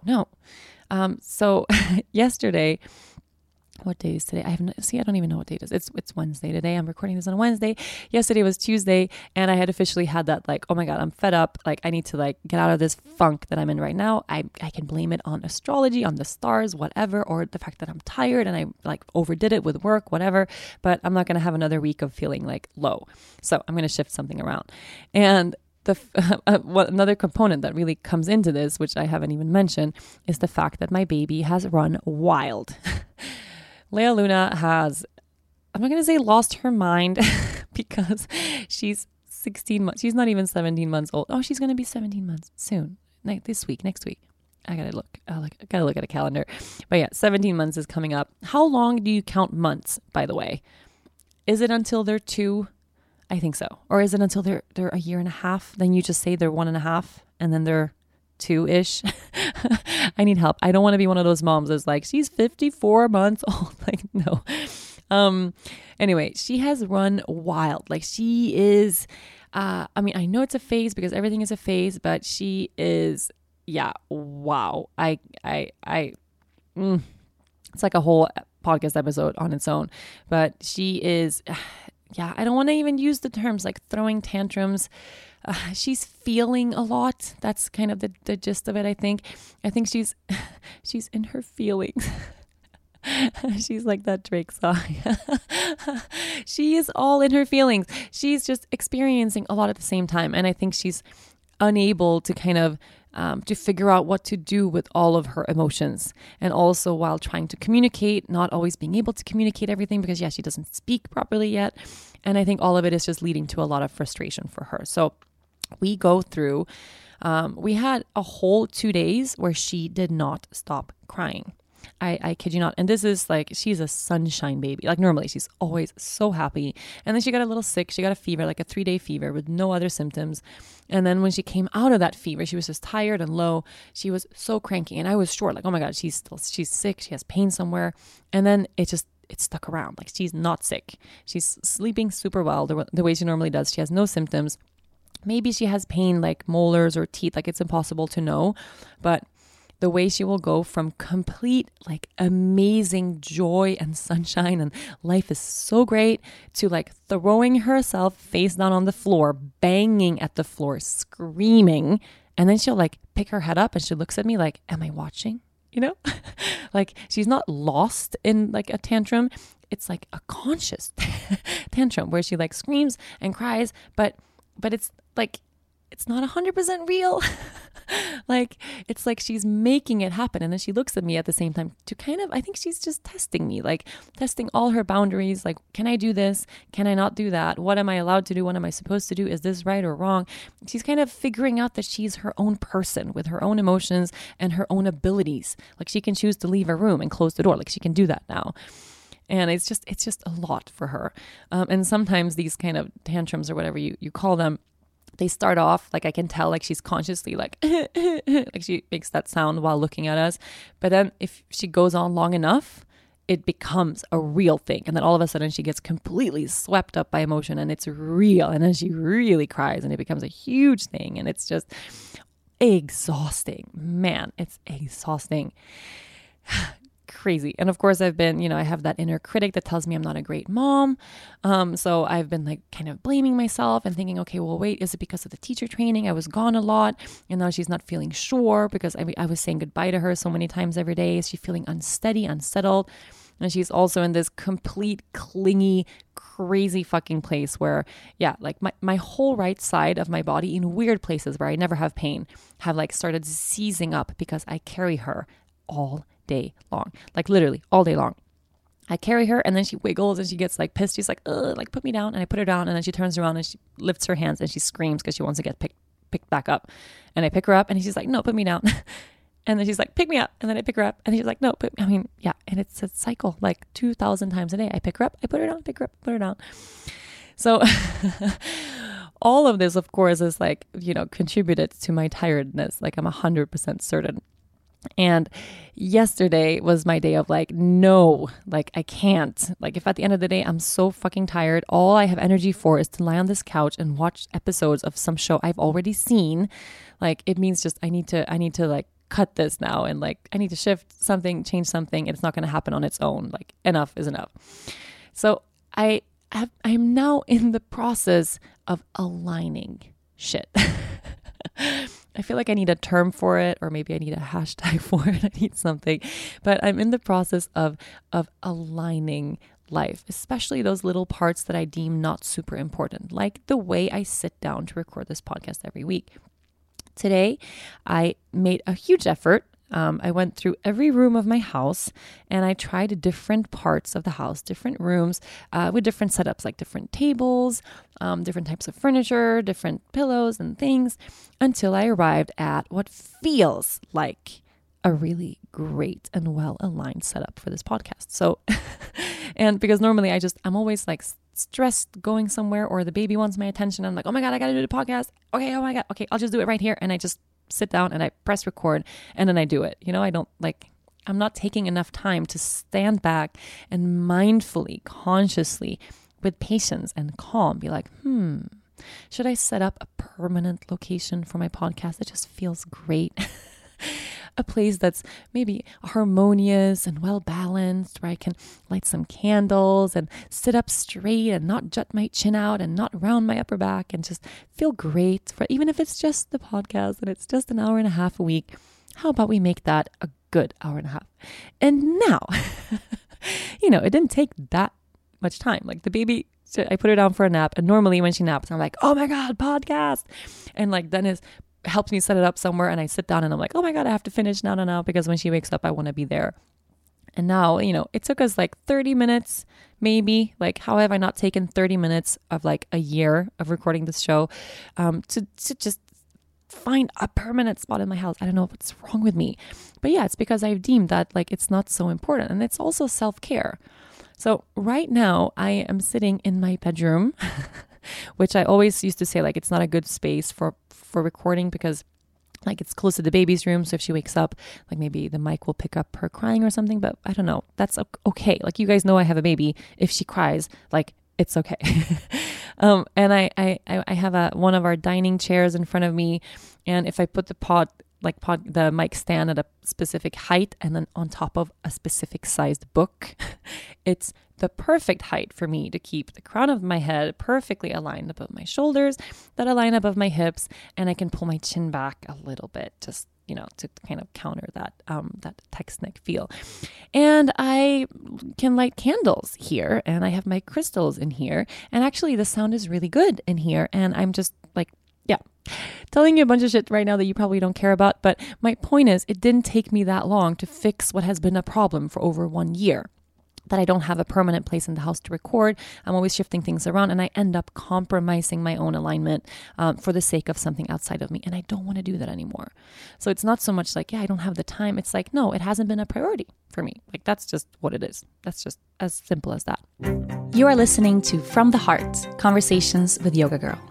So yesterday, what day is today? I don't even know what date it is. It's Wednesday today. I'm recording this on a Wednesday. Yesterday was Tuesday, and I had officially had that like, oh my God, I'm fed up. Like I need to like get out of this funk that I'm in right now. I can blame it on astrology, on the stars, whatever, or the fact that I'm tired and I like overdid it with work, whatever. But I'm not going to have another week of feeling like low. So I'm going to shift something around. And another component that really comes into this, which I haven't even mentioned, is the fact that my baby has run wild. Leia Luna has, I'm not going to say lost her mind because she's 16 months. She's not even 17 months old. Oh, she's going to be 17 months soon. Next week. I got to look. I got to look at a calendar. But yeah, 17 months is coming up. How long do you count months, by the way? Is it until they're 2? I think so. Or is it until they're a year and a half? Then you just say they're 1.5 and then they're 2-ish. I need help. I don't want to be one of those moms that's like, she's 54 months old. Like, no. Anyway, she has run wild. Like she is, I mean, I know it's a phase because everything is a phase, but she is, yeah, wow. It's like a whole podcast episode on its own, but she is, yeah, I don't want to even use the terms like throwing tantrums. She's feeling a lot. That's kind of the gist of it, I think. I think she's in her feelings. She's like that Drake song. She is all in her feelings. She's just experiencing a lot at the same time. And I think she's unable to kind of to figure out what to do with all of her emotions. And also while trying to communicate, not always being able to communicate everything because, yeah, she doesn't speak properly yet. And I think all of it is just leading to a lot of frustration for her. So we go through, we had a whole 2 days where she did not stop crying. I kid you not. And this is like, she's a sunshine baby. Like normally she's always so happy. And then she got a little sick. She got a fever, like a 3-day fever with no other symptoms. And then when she came out of that fever, she was just tired and low. She was so cranky. And I was sure like, oh my God, she's sick. She has pain somewhere. And then it stuck around. Like she's not sick. She's sleeping super well the way she normally does. She has no symptoms. Maybe she has pain like molars or teeth. Like it's impossible to know. But the way she will go from complete like amazing joy and sunshine and life is so great to like throwing herself face down on the floor, banging at the floor, screaming. And then she'll like pick her head up and she looks at me like, am I watching? You know, like she's not lost in like a tantrum. It's like a conscious tantrum where she like screams and cries, but it's like, it's not 100% real. Like, it's like she's making it happen. And then she looks at me at the same time to kind of, I think she's just testing me, like testing all her boundaries. Like, can I do this? Can I not do that? What am I allowed to do? What am I supposed to do? Is this right or wrong? She's kind of figuring out that she's her own person with her own emotions and her own abilities. Like she can choose to leave a room and close the door. Like she can do that now. And it's just a lot for her. And sometimes these kind of tantrums or whatever you call them, they start off like I can tell like she's consciously like like she makes that sound while looking at us. But then if she goes on long enough, it becomes a real thing. And then all of a sudden she gets completely swept up by emotion and it's real. And then she really cries and it becomes a huge thing. And it's just exhausting. Man, it's exhausting. Crazy. And of course I've been, I have that inner critic that tells me I'm not a great mom. So I've been like kind of blaming myself and thinking, okay, well, wait, is it because of the teacher training? I was gone a lot and now she's not feeling sure because I was saying goodbye to her so many times every day. Is she feeling unsteady, unsettled? And she's also in this complete clingy, crazy fucking place where, yeah, like my whole right side of my body in weird places where I never have pain have like started seizing up because I carry her all day long, like literally all day long. I carry her and then she wiggles and she gets like pissed. She's like, ugh, like put me down. And I put her down and then she turns around and she lifts her hands and she screams because she wants to get picked back up. And I pick her up and she's like, no, put me down. And then she's like, pick me up. And then I pick her up and she's like, no, yeah. And it's a cycle like 2,000 times a day. I pick her up, I put her down, pick her up, put her down. So all of this, of course, is like, contributed to my tiredness. Like I'm 100% certain. And yesterday was my day of like, no, like I can't. Like if at the end of the day, I'm so fucking tired, all I have energy for is to lie on this couch and watch episodes of some show I've already seen. Like it means just, I need to like cut this now. And like, I need to shift something, change something. It's not going to happen on its own. Like enough is enough. So I'm now in the process of aligning shit. I feel like I need a term for it, or maybe I need a hashtag for it. I need something, but I'm in the process of aligning life, especially those little parts that I deem not super important, like the way I sit down to record this podcast every week. Today, I made a huge effort. I went through every room of my house and I tried different parts of the house, different rooms with different setups, like different tables, different types of furniture, different pillows and things, until I arrived at what feels like a really great and well-aligned setup for this podcast. So, and because normally I'm always like stressed going somewhere or the baby wants my attention. I'm like, oh my God, I got to do the podcast. Okay. Oh my God. Okay. I'll just do it right here. And I just sit down and I press record and then I do it. I'm not taking enough time to stand back and mindfully, consciously, with patience and calm, be like, should I set up a permanent location for my podcast that just feels great? A place that's maybe harmonious and well balanced, where I can light some candles and sit up straight and not jut my chin out and not round my upper back and just feel great for, even if it's just the podcast and it's just an hour and a half a week. How about we make that a good hour and a half? And now, it didn't take that much time. Like the baby, I put her down for a nap, and normally when she naps, I'm like, oh my God, podcast. And like Dennis helps me set it up somewhere and I sit down and I'm like, oh my God, I have to finish now, because when she wakes up, I want to be there. And now, it took us like 30 minutes, maybe. Like, how have I not taken 30 minutes of like a year of recording this show to just find a permanent spot in my house? I don't know what's wrong with me. But yeah, it's because I've deemed that like it's not so important. And it's also self-care. So right now I am sitting in my bedroom, which I always used to say, like, it's not a good space for recording because like it's close to the baby's room. So if she wakes up, like maybe the mic will pick up her crying or something, but I don't know. That's okay. Like you guys know I have a baby. If she cries, like it's okay. And I have one of our dining chairs in front of me. And if I put the mic stand at a specific height and then on top of a specific sized book, it's the perfect height for me to keep the crown of my head perfectly aligned above my shoulders, that align above my hips, and I can pull my chin back a little bit, just to kind of counter that text neck feel. And I can light candles here, and I have my crystals in here, and actually the sound is really good in here, and I'm just like, yeah, telling you a bunch of shit right now that you probably don't care about, but my point is, it didn't take me that long to fix what has been a problem for over 1 year. That I don't have a permanent place in the house to record. I'm always shifting things around and I end up compromising my own alignment for the sake of something outside of me. And I don't want to do that anymore. So it's not so much like, yeah, I don't have the time. It's like, no, it hasn't been a priority for me. Like, that's just what it is. That's just as simple as that. You are listening to From the Heart, Conversations with Yoga Girl.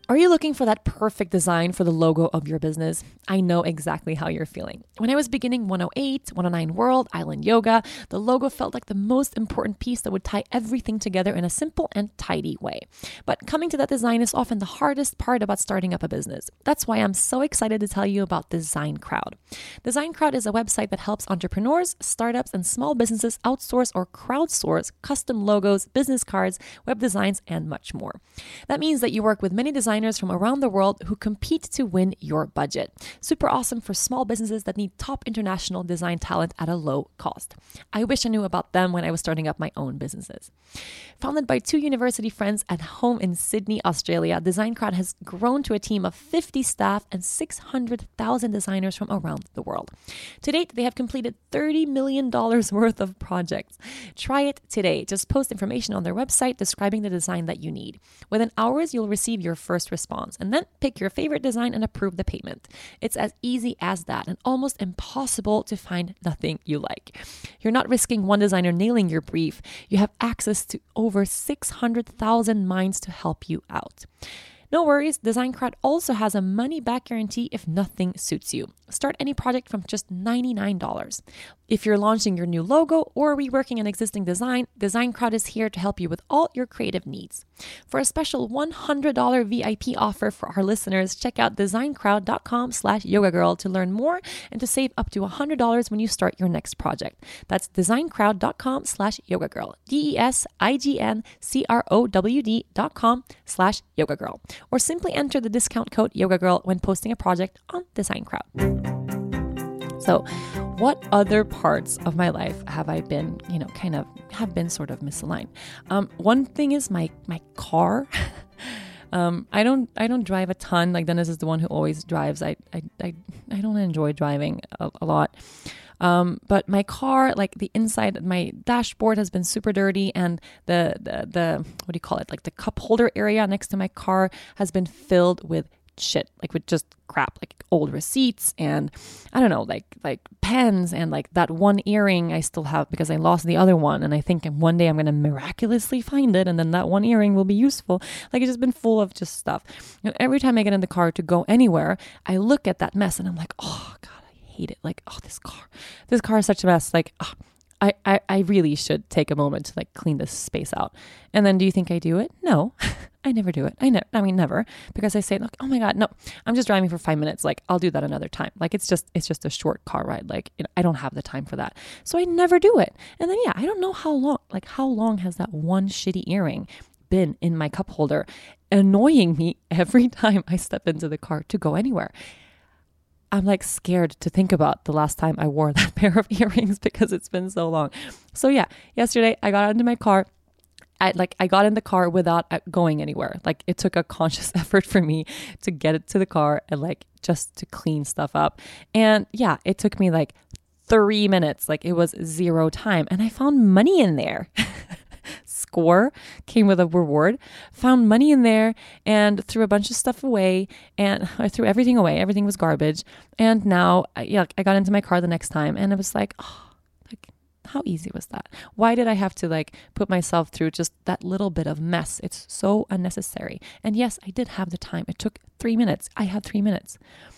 Are you looking for that perfect design for the logo of your business? I know exactly how you're feeling. When I was beginning 108, 109 World, Island Yoga, the logo felt like the most important piece that would tie everything together in a simple and tidy way. But coming to that design is often the hardest part about starting up a business. That's why I'm so excited to tell you about Design Crowd. Design Crowd is a website that helps entrepreneurs, startups, and small businesses outsource or crowdsource custom logos, business cards, web designs, and much more. That means that you work with many designers from around the world who compete to win your budget. Super awesome for small businesses that need top international design talent at a low cost. I wish I knew about them when I was starting up my own businesses. Founded by 2 university friends at home in Sydney, Australia, Design Crowd has grown to a team of 50 staff and 600,000 designers from around the world. To date, they have completed $30 million worth of projects. Try it today. Just post information on their website describing the design that you need. Within hours, you'll receive your first response, and then pick your favorite design and approve the payment. It's as easy as that and almost impossible to find nothing you like. You're not risking one designer nailing your brief. You have access to over 600,000 minds to help you out. No worries, Design Crowd also has a money-back guarantee if nothing suits you. Start any project from just $99. If you're launching your new logo or reworking an existing design, Design Crowd is here to help you with all your creative needs. For a special $100 VIP offer for our listeners, check out designcrowd.com/yogagirl to learn more and to save up to $100 when you start your next project. That's designcrowd.com/yogagirl, DESIGNCROWD.com/yogagirl, or simply enter the discount code YogaGirl when posting a project on Design Crowd. So what other parts of my life have I been, have been sort of misaligned? One thing is my car. I don't drive a ton. Like Dennis is the one who always drives. I don't enjoy driving a lot. But my car, like the inside, my dashboard has been super dirty, and the what do you call it? Like the cup holder area next to my car has been filled with shit, like with just crap, like old receipts and I don't know, like pens and like that one earring I still have because I lost the other one, and I think one day I'm going to miraculously find it and then that one earring will be useful. Like it's just been full of just stuff. And every time I get in the car to go anywhere, I look at that mess and I'm like, oh God, I hate it. Like, oh, this car is such a mess. Like, I really should take a moment to like clean this space out. And then do you think I do it? No, I never do it. Never, because I say, look, oh my God, no, I'm just driving for 5 minutes. Like I'll do that another time. Like it's just a short car ride. Like I don't have the time for that. So I never do it. And then, I don't know how long has that one shitty earring been in my cup holder, annoying me every time I step into the car to go anywhere. I'm like scared to think about the last time I wore that pair of earrings because it's been so long. So yesterday I got into my car. I got in the car without going anywhere. Like it took a conscious effort for me to get it to the car and like just to clean stuff up. And it took me like 3 minutes. Like it was 0 time, and I found money in there. Score came with a reward, found money in there and threw a bunch of stuff away, and I threw everything away. Everything was garbage. And now I got into my car the next time and it was like, how easy was that? Why did I have to like put myself through just that little bit of mess? It's so unnecessary. And yes, I did have the time. It took 3 minutes. I had 3 minutes.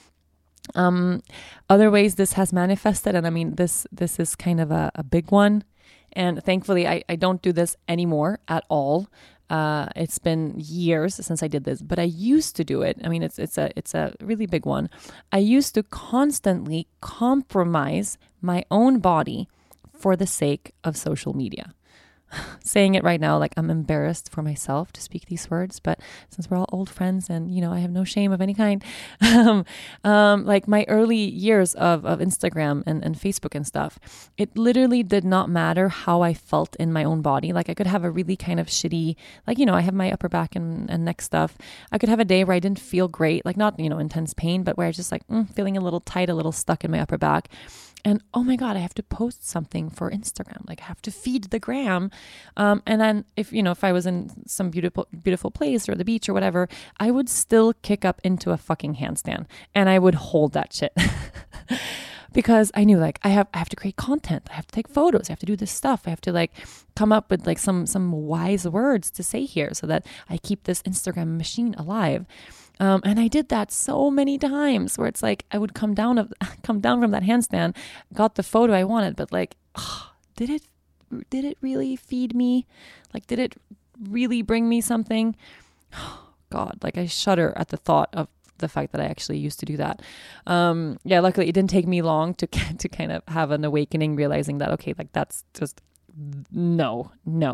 Other ways this has manifested, and I mean, this is kind of a big one. And thankfully, I don't do this anymore at all. It's been years since I did this, but I used to do it. I mean, it's a really big one. I used to constantly compromise my own body for the sake of social media. Saying it right now, like I'm embarrassed for myself to speak these words, but since we're all old friends and, I have no shame of any kind, like my early years of Instagram and Facebook and stuff, it literally did not matter how I felt in my own body. Like I could have a really kind of shitty, like, I have my upper back and neck stuff. I could have a day where I didn't feel great, like not, intense pain, but where I was just like feeling a little tight, a little stuck in my upper back. And oh my God, I have to post something for Instagram. Like I have to feed the gram. And then if I was in some beautiful place or the beach or whatever, I would still kick up into a fucking handstand and I would hold that shit. because I knew like I have to create content. I have to take photos. I have to do this stuff. I have to like come up with like some wise words to say here so that I keep this Instagram machine alive. And I did that so many times where it's like I would come down from that handstand, got the photo I wanted, but like, did it really feed me? Like, did it really bring me something? God, like I shudder at the thought of the fact that I actually used to do that. Luckily it didn't take me long to kind of have an awakening, realizing that, okay, like that's just no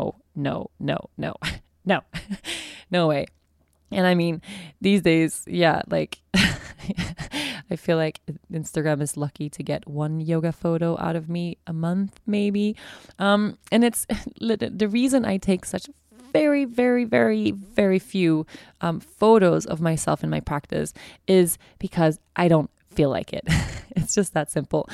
way. And I mean, these days, yeah, like I feel like Instagram is lucky to get one yoga photo out of me a month, maybe. And it's the reason I take such very, very, very, very few photos of myself in my practice is because I don't feel like it. It's just that simple.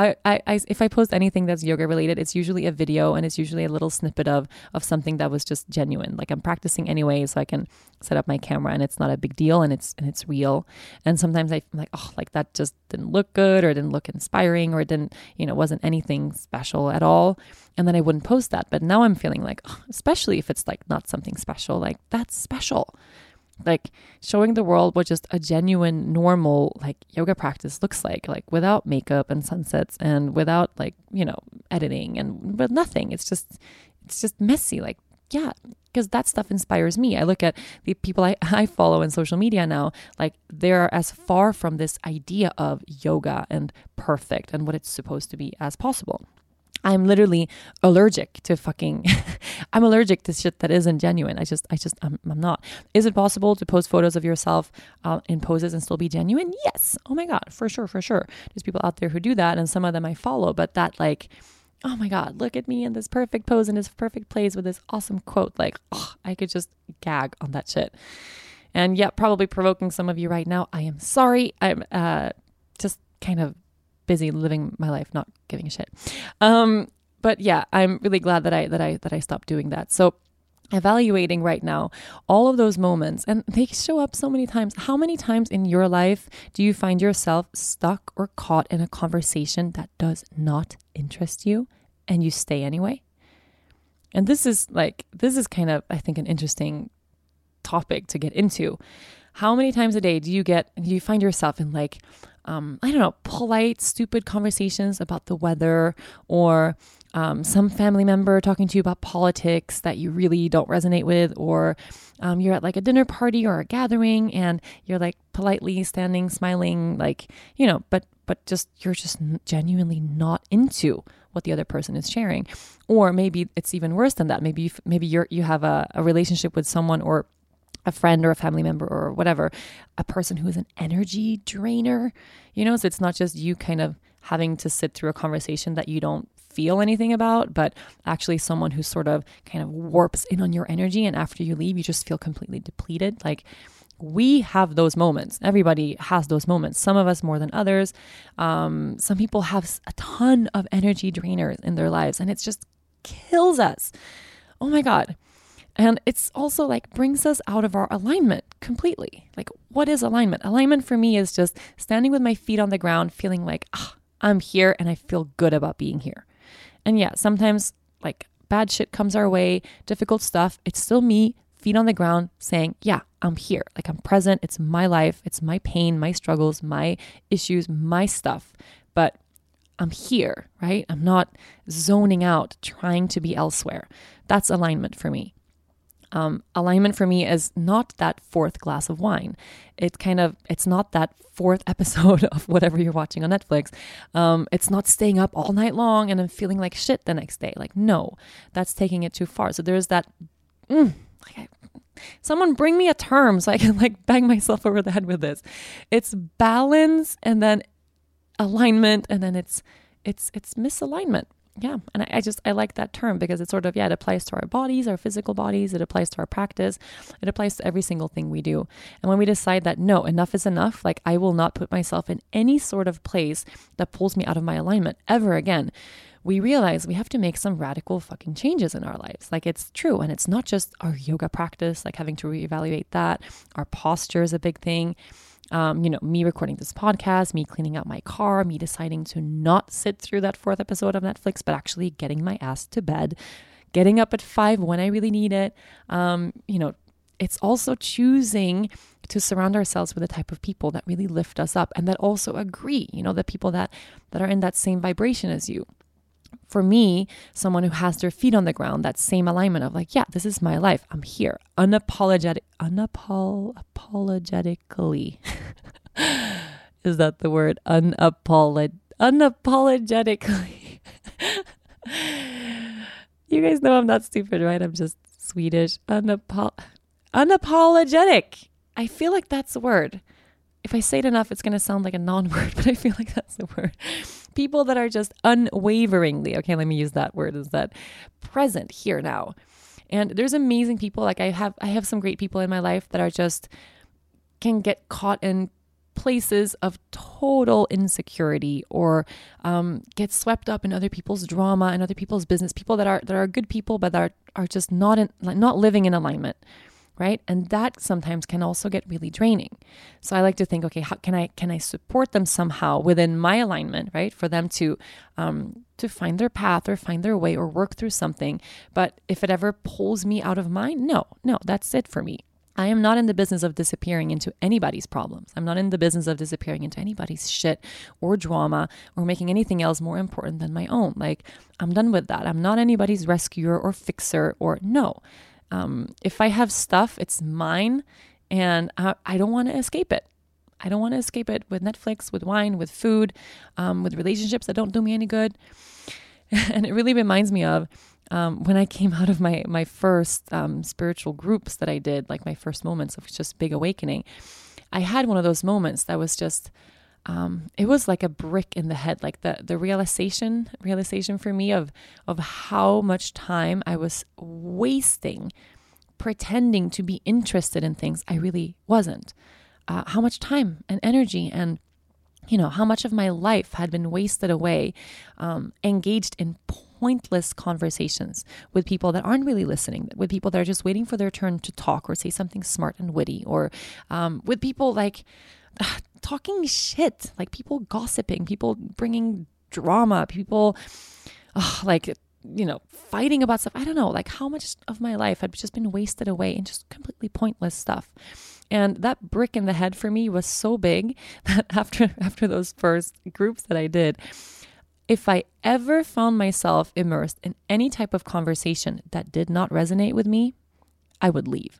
If I post anything that's yoga related, it's usually a video and it's usually a little snippet of something that was just genuine. Like I'm practicing anyway, so I can set up my camera and it's not a big deal and it's real. And sometimes I'm like, oh, like that just didn't look good or didn't look inspiring or it didn't, wasn't anything special at all. And then I wouldn't post that. But now I'm feeling like, especially if it's like not something special, like that's special. Like showing the world what just a genuine, normal, like yoga practice looks like without makeup and sunsets and without like, editing and with nothing. It's just messy. Like, yeah, because that stuff inspires me. I look at the people I follow in social media now, like they're as far from this idea of yoga and perfect and what it's supposed to be as possible. I'm literally allergic to I'm allergic to shit that isn't genuine. I'm not. Is it possible to post photos of yourself in poses and still be genuine? Yes. Oh my God, for sure. There's people out there who do that and some of them I follow, but that like, oh my God, look at me in this perfect pose in this perfect place with this awesome quote. Like, I could just gag on that shit. And yeah, probably provoking some of you right now. I am sorry. I'm just kind of busy living my life, not giving a shit. But yeah, I'm really glad that I stopped doing that. So evaluating right now all of those moments, and they show up so many times. How many times in your life do you find yourself stuck or caught in a conversation that does not interest you and you stay anyway? And this is kind of, I think, an interesting topic to get into. How many times a day do you find yourself in like, polite, stupid conversations about the weather or some family member talking to you about politics that you really don't resonate with, or you're at like a dinner party or a gathering and you're like politely standing, smiling, like, but you're just genuinely not into what the other person is sharing. Or maybe it's even worse than that. Maybe you have a relationship with someone or a friend or a family member or whatever, a person who is an energy drainer, so it's not just you kind of having to sit through a conversation that you don't feel anything about, but actually someone who sort of kind of warps in on your energy. And after you leave, you just feel completely depleted. Like we have those moments. Everybody has those moments. Some of us more than others. Some people have a ton of energy drainers in their lives and it just kills us. Oh my God. And it's also like brings us out of our alignment completely. Like what is alignment? Alignment for me is just standing with my feet on the ground, feeling like, I'm here and I feel good about being here. And yeah, sometimes like bad shit comes our way, difficult stuff. It's still me, feet on the ground saying, yeah, I'm here. Like I'm present. It's my life. It's my pain, my struggles, my issues, my stuff. But I'm here, right? I'm not zoning out, trying to be elsewhere. That's alignment for me. Alignment for me is not that fourth glass of wine. It's not that fourth episode of whatever you're watching on Netflix. It's not staying up all night long and then feeling like shit the next day. Like, no, that's taking it too far. So there's that, someone bring me a term so I can like bang myself over the head with this. It's balance and then alignment and then it's misalignment. Yeah. And I like that term because it's sort of, it applies to our bodies, our physical bodies. It applies to our practice. It applies to every single thing we do. And when we decide that, no, enough is enough, like I will not put myself in any sort of place that pulls me out of my alignment ever again, we realize we have to make some radical fucking changes in our lives. Like it's true. And it's not just our yoga practice, like having to reevaluate that. Our posture is a big thing. Me recording this podcast, me cleaning out my car, me deciding to not sit through that 4th episode of Netflix, but actually getting my ass to bed, getting up at 5 when I really need it. It's also choosing to surround ourselves with the type of people that really lift us up and that also agree, the people that are in that same vibration as you. For me, someone who has their feet on the ground, that same alignment of like, yeah, this is my life. I'm here unapologetically. Is that the word? Unapologetically. You guys know I'm not stupid, right? I'm just Swedish. Unapologetic. I feel like that's the word. If I say it enough, it's going to sound like a non-word, but I feel like that's the word. People that are just unwaveringly, okay, let me use that word, is that present here now. And there's amazing people. Like I have some great people in my life that are just can get caught in places of total insecurity or get swept up in other people's drama and other people's business. People that are good people, but that are just not living in alignment. Right? And that sometimes can also get really draining. So I like to think, okay, how can I support them somehow within my alignment, right? For them to find their path or find their way or work through something. But if it ever pulls me out of mine, no, that's it for me. I am not in the business of disappearing into anybody's problems. I'm not in the business of disappearing into anybody's shit or drama or making anything else more important than my own. Like, I'm done with that. I'm not anybody's rescuer or fixer or no. If I have stuff, it's mine and I don't want to escape it. I don't want to escape it with Netflix, with wine, with food, with relationships that don't do me any good. And it really reminds me of when I came out of my first spiritual groups that I did, like my first moments of just big awakening. I had one of those moments that was just, it was like a brick in the head, like the realization for me of how much time I was wasting pretending to be interested in things I really wasn't. How much time and energy and, how much of my life had been wasted away, engaged in pointless conversations with people that aren't really listening, with people that are just waiting for their turn to talk or say something smart and witty, or with people like talking shit, like people gossiping, people bringing drama, people fighting about stuff. I don't know, like how much of my life had just been wasted away in just completely pointless stuff. And that brick in the head for me was so big that after those first groups that I did, if I ever found myself immersed in any type of conversation that did not resonate with me, I would leave.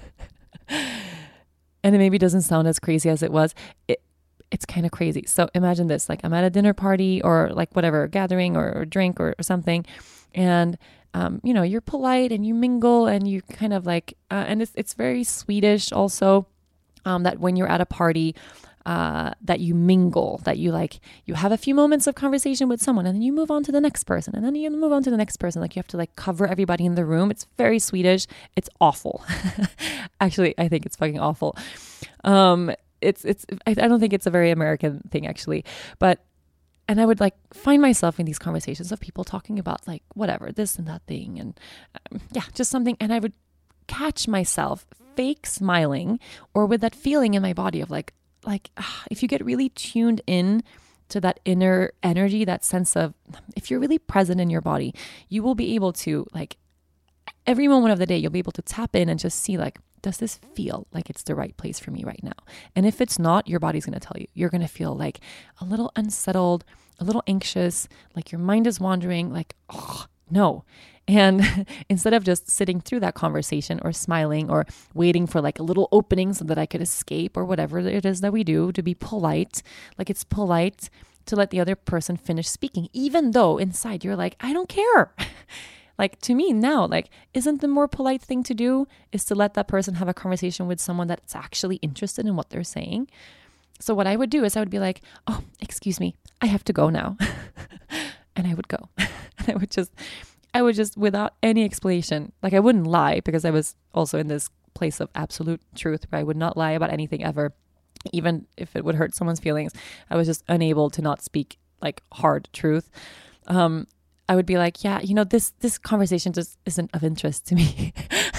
And it maybe doesn't sound as crazy as it was. It's kind of crazy. So imagine this, like I'm at a dinner party or like whatever, gathering or drink or something. And, you're polite and you mingle and you kind of like, and it's very Swedish also, that when you're at a party, that you mingle, that you have a few moments of conversation with someone and then you move on to the next person and then you move on to the next person. Like you have to like cover everybody in the room. It's very Swedish. It's awful. Actually, I think it's fucking awful. I don't think it's a very American thing actually, and I would like find myself in these conversations of people talking about like whatever, this and that thing. And just something. And I would catch myself fake smiling or with that feeling in my body of like if you get really tuned in to that inner energy, that sense of, if you're really present in your body, you will be able to like every moment of the day, you'll be able to tap in and just see like, does this feel like it's the right place for me right now? And if it's not, your body's going to tell you. You're going to feel like a little unsettled, a little anxious, like your mind is wandering, like, oh, no. And instead of just sitting through that conversation or smiling or waiting for like a little opening so that I could escape or whatever it is that we do to be polite, like it's polite to let the other person finish speaking, even though inside you're like, I don't care. Like to me now, like, isn't the more polite thing to do is to let that person have a conversation with someone that's actually interested in what they're saying? So what I would do is I would be like, oh, excuse me, I have to go now. And I would go. And I would just without any explanation, like I wouldn't lie because I was also in this place of absolute truth where I would not lie about anything ever, even if it would hurt someone's feelings. I was just unable to not speak like hard truth. I would be like, yeah, this conversation just isn't of interest to me.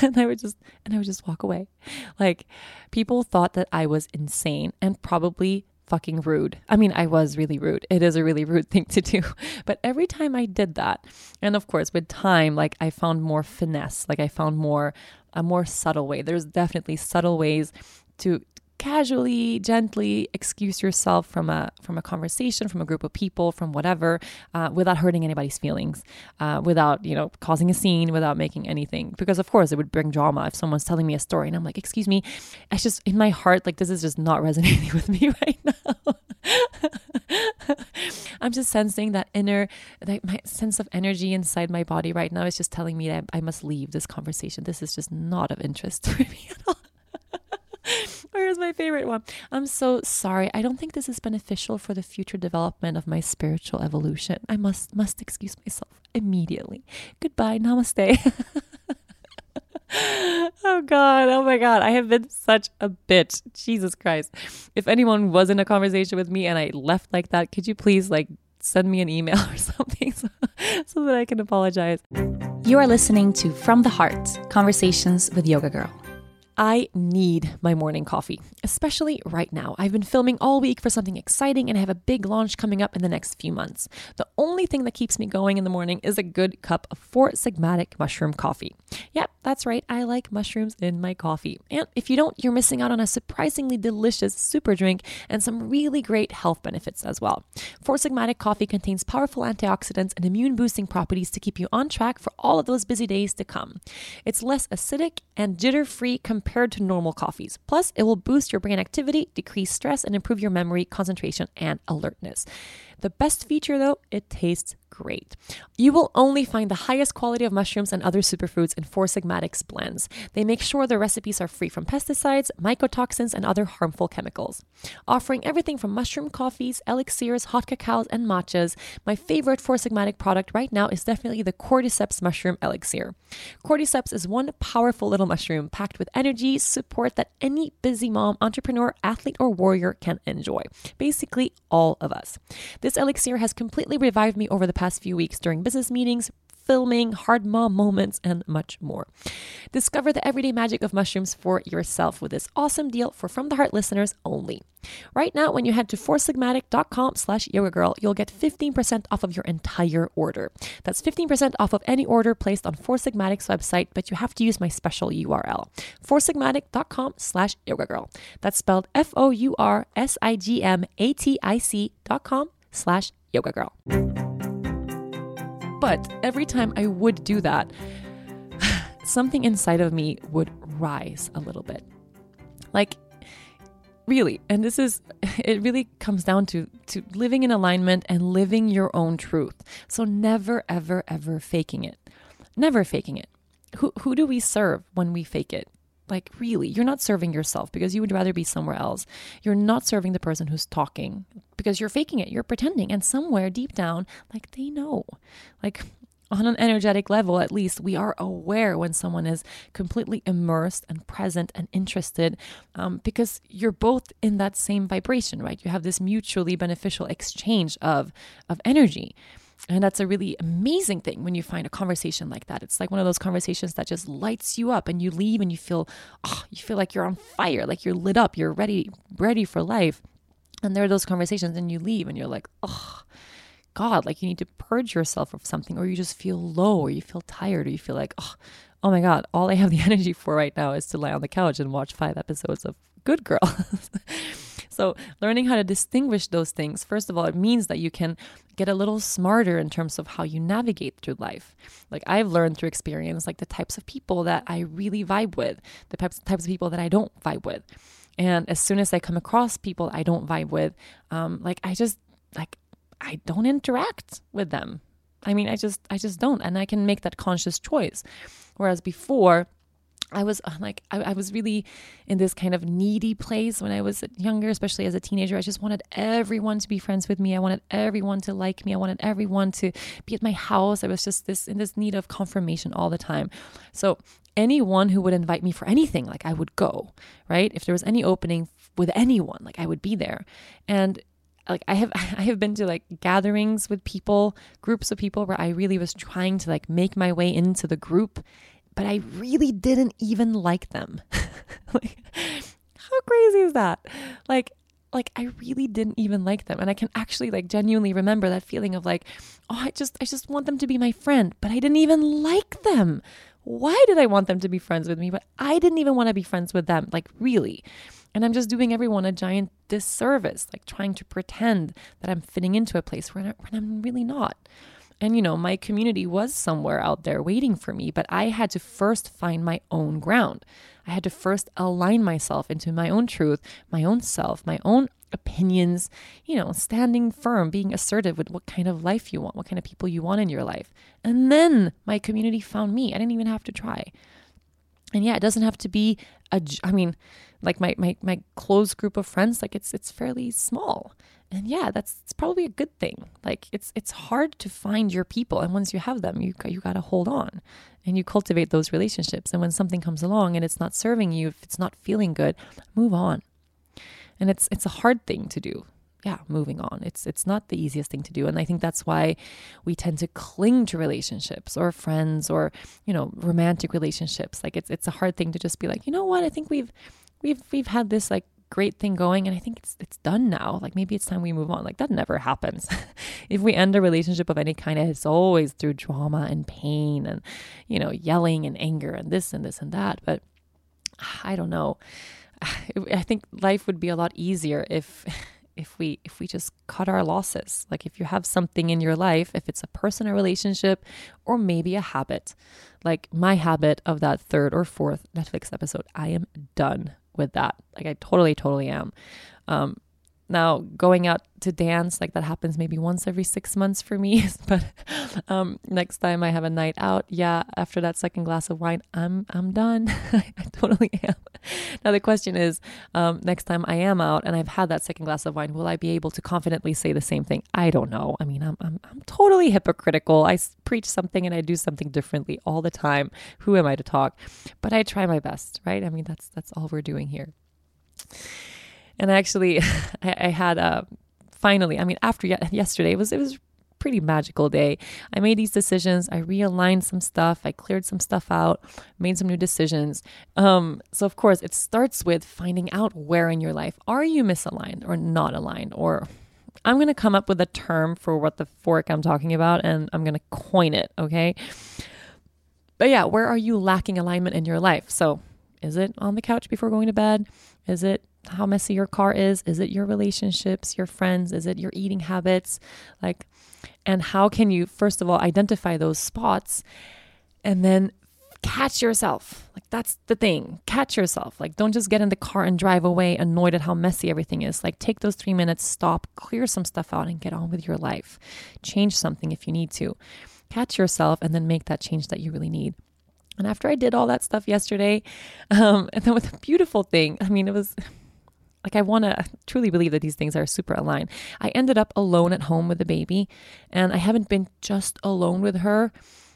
and I would just walk away. Like, people thought that I was insane and probably fucking rude. I mean, I was really rude. It is a really rude thing to do. But every time I did that, and of course with time, like I found more finesse, like I found a more subtle way. There's definitely subtle ways to casually, gently excuse yourself from a conversation, from a group of people, from whatever, without hurting anybody's feelings, without, causing a scene, without making anything. Because of course it would bring drama if someone's telling me a story and I'm like, excuse me, it's just in my heart, like this is just not resonating with me right now. I'm just sensing that my sense of energy inside my body right now is just telling me that I must leave this conversation. This is just not of interest to me at all. Where's my favorite one? I'm so sorry. I don't think this is beneficial for the future development of my spiritual evolution. I must excuse myself immediately. Goodbye. Namaste. Oh God. Oh my God. I have been such a bitch. Jesus Christ. If anyone was in a conversation with me and I left like that, could you please send me an email or something so that I can apologize? You are listening to From the Heart, Conversations with Yoga Girl. I need my morning coffee, especially right now. I've been filming all week for something exciting and I have a big launch coming up in the next few months. The only thing that keeps me going in the morning is a good cup of Four Sigmatic mushroom coffee. Yep, that's right. I like mushrooms in my coffee. And if you don't, you're missing out on a surprisingly delicious super drink and some really great health benefits as well. Four Sigmatic coffee contains powerful antioxidants and immune boosting properties to keep you on track for all of those busy days to come. It's less acidic and jitter-free compared to normal coffees. Plus, it will boost your brain activity, decrease stress, and improve your memory, concentration, and alertness. The best feature though, it tastes great. You will only find the highest quality of mushrooms and other superfoods in Four Sigmatic's blends. They make sure the recipes are free from pesticides, mycotoxins, and other harmful chemicals. Offering everything from mushroom coffees, elixirs, hot cacaos, and matchas, my favorite Four Sigmatic product right now is definitely the Cordyceps mushroom elixir. Cordyceps is one powerful little mushroom packed with energy, support that any busy mom, entrepreneur, athlete, or warrior can enjoy. Basically, all of us. This elixir has completely revived me over the past few weeks during business meetings, filming, hard mom moments, and much more. Discover the everyday magic of mushrooms for yourself with this awesome deal for From the Heart listeners only. Right now, when you head to foursigmatic.com/yogagirl, you'll get 15% off of your entire order. That's 15% off of any order placed on Four Sigmatic's website, but you have to use my special URL, foursigmatic.com/yogagirl. That's spelled FOURSIGMATIC.com/yogagirl. But every time I would do that, something inside of me would rise a little bit. Really, and it really comes down to living in alignment and living your own truth. So never, ever, ever faking it. Never faking it. Who do we serve when we fake it? Really, you're not serving yourself because you would rather be somewhere else. You're not serving the person who's talking because you're faking it. You're pretending. And somewhere deep down, they know. On an energetic level, at least, we are aware when someone is completely immersed and present and interested because you're both in that same vibration, right? You have this mutually beneficial exchange of energy. And that's a really amazing thing when you find a conversation like that. It's like one of those conversations that just lights you up and you leave and you feel like you're on fire, like you're lit up, you're ready for life. And there are those conversations and you leave and you're like, oh God, you need to purge yourself of something, or you just feel low, or you feel tired, or you feel like, oh my God, all I have the energy for right now is to lie on the couch and watch 5 episodes of Good Girl. So learning how to distinguish those things, first of all, it means that you can get a little smarter in terms of how you navigate through life. I've learned through experience, the types of people that I really vibe with, the types of people that I don't vibe with. And as soon as I come across people I don't vibe with, I don't interact with them. I mean, I just don't. And I can make that conscious choice. Whereas before, I was I was really in this kind of needy place when I was younger, especially as a teenager. I just wanted everyone to be friends with me. I wanted everyone to like me. I wanted everyone to be at my house. I was just in this need of confirmation all the time. So anyone who would invite me for anything, I would go, right? If there was any opening with anyone, I would be there. And I have been to gatherings with people, groups of people where I really was trying to make my way into the group, but I really didn't even like them. Like, how crazy is that? Like I really didn't even like them. And I can actually like genuinely remember that feeling of like, oh, I just want them to be my friend, but I didn't even like them. Why did I want them to be friends with me? But I didn't even want to be friends with them, like really. And I'm just doing everyone a giant disservice, like trying to pretend that I'm fitting into a place when I'm really not. And, my community was somewhere out there waiting for me, but I had to first find my own ground. I had to first align myself into my own truth, my own self, my own opinions, standing firm, being assertive with what kind of life you want, what kind of people you want in your life. And then my community found me. I didn't even have to try. And yeah, it doesn't have to be like my close group of friends, like it's fairly small. And yeah, it's probably a good thing. Like it's hard to find your people. And once you have them, you got to hold on and you cultivate those relationships. And when something comes along and it's not serving you, if it's not feeling good, move on. And it's a hard thing to do. Yeah, moving on. It's not the easiest thing to do. And I think that's why we tend to cling to relationships or friends or, romantic relationships. Like it's a hard thing to just be like, you know what? I think we've had this like great thing going and I think it's done now. Like maybe it's time we move on. Like that never happens. If we end a relationship of any kind, it's always through drama and pain and, yelling and anger and this and this and that. But I don't know. I think life would be a lot easier if we just cut our losses. Like if you have something in your life, if it's a person, a relationship, or maybe a habit, like my habit of that third or fourth Netflix episode, I am done with that. Like I totally am. Now going out to dance, like that happens maybe once every 6 months for me. But next time I have a night out, yeah, after that second glass of wine, I'm done. I totally am. Now the question is, next time I am out and I've had that second glass of wine, will I be able to confidently say the same thing? I don't know. I mean, I'm totally hypocritical. I preach something and I do something differently all the time. Who am I to talk? But I try my best, right? I mean, that's all we're doing here. And actually, I had finally, after yesterday, it was a pretty magical day. I made these decisions. I realigned some stuff. I cleared some stuff out, made some new decisions. So of course, it starts with finding out where in your life are you misaligned or not aligned. Or I'm going to come up with a term for what the fork I'm talking about, and I'm going to coin it, okay? But yeah, where are you lacking alignment in your life? So is it on the couch before going to bed? Is it how messy your car is? Is it your relationships, your friends? Is it your eating habits? And how can you, first of all, identify those spots and then catch yourself? Like that's the thing. Catch yourself. Like don't just get in the car and drive away annoyed at how messy everything is. Like take those 3 minutes, stop, clear some stuff out and get on with your life. Change something if you need to. Catch yourself and then make that change that you really need. And after I did all that stuff yesterday, and then with a beautiful thing, it was like I want to truly believe that these things are super aligned. I ended up alone at home with the baby, and I haven't been just alone with her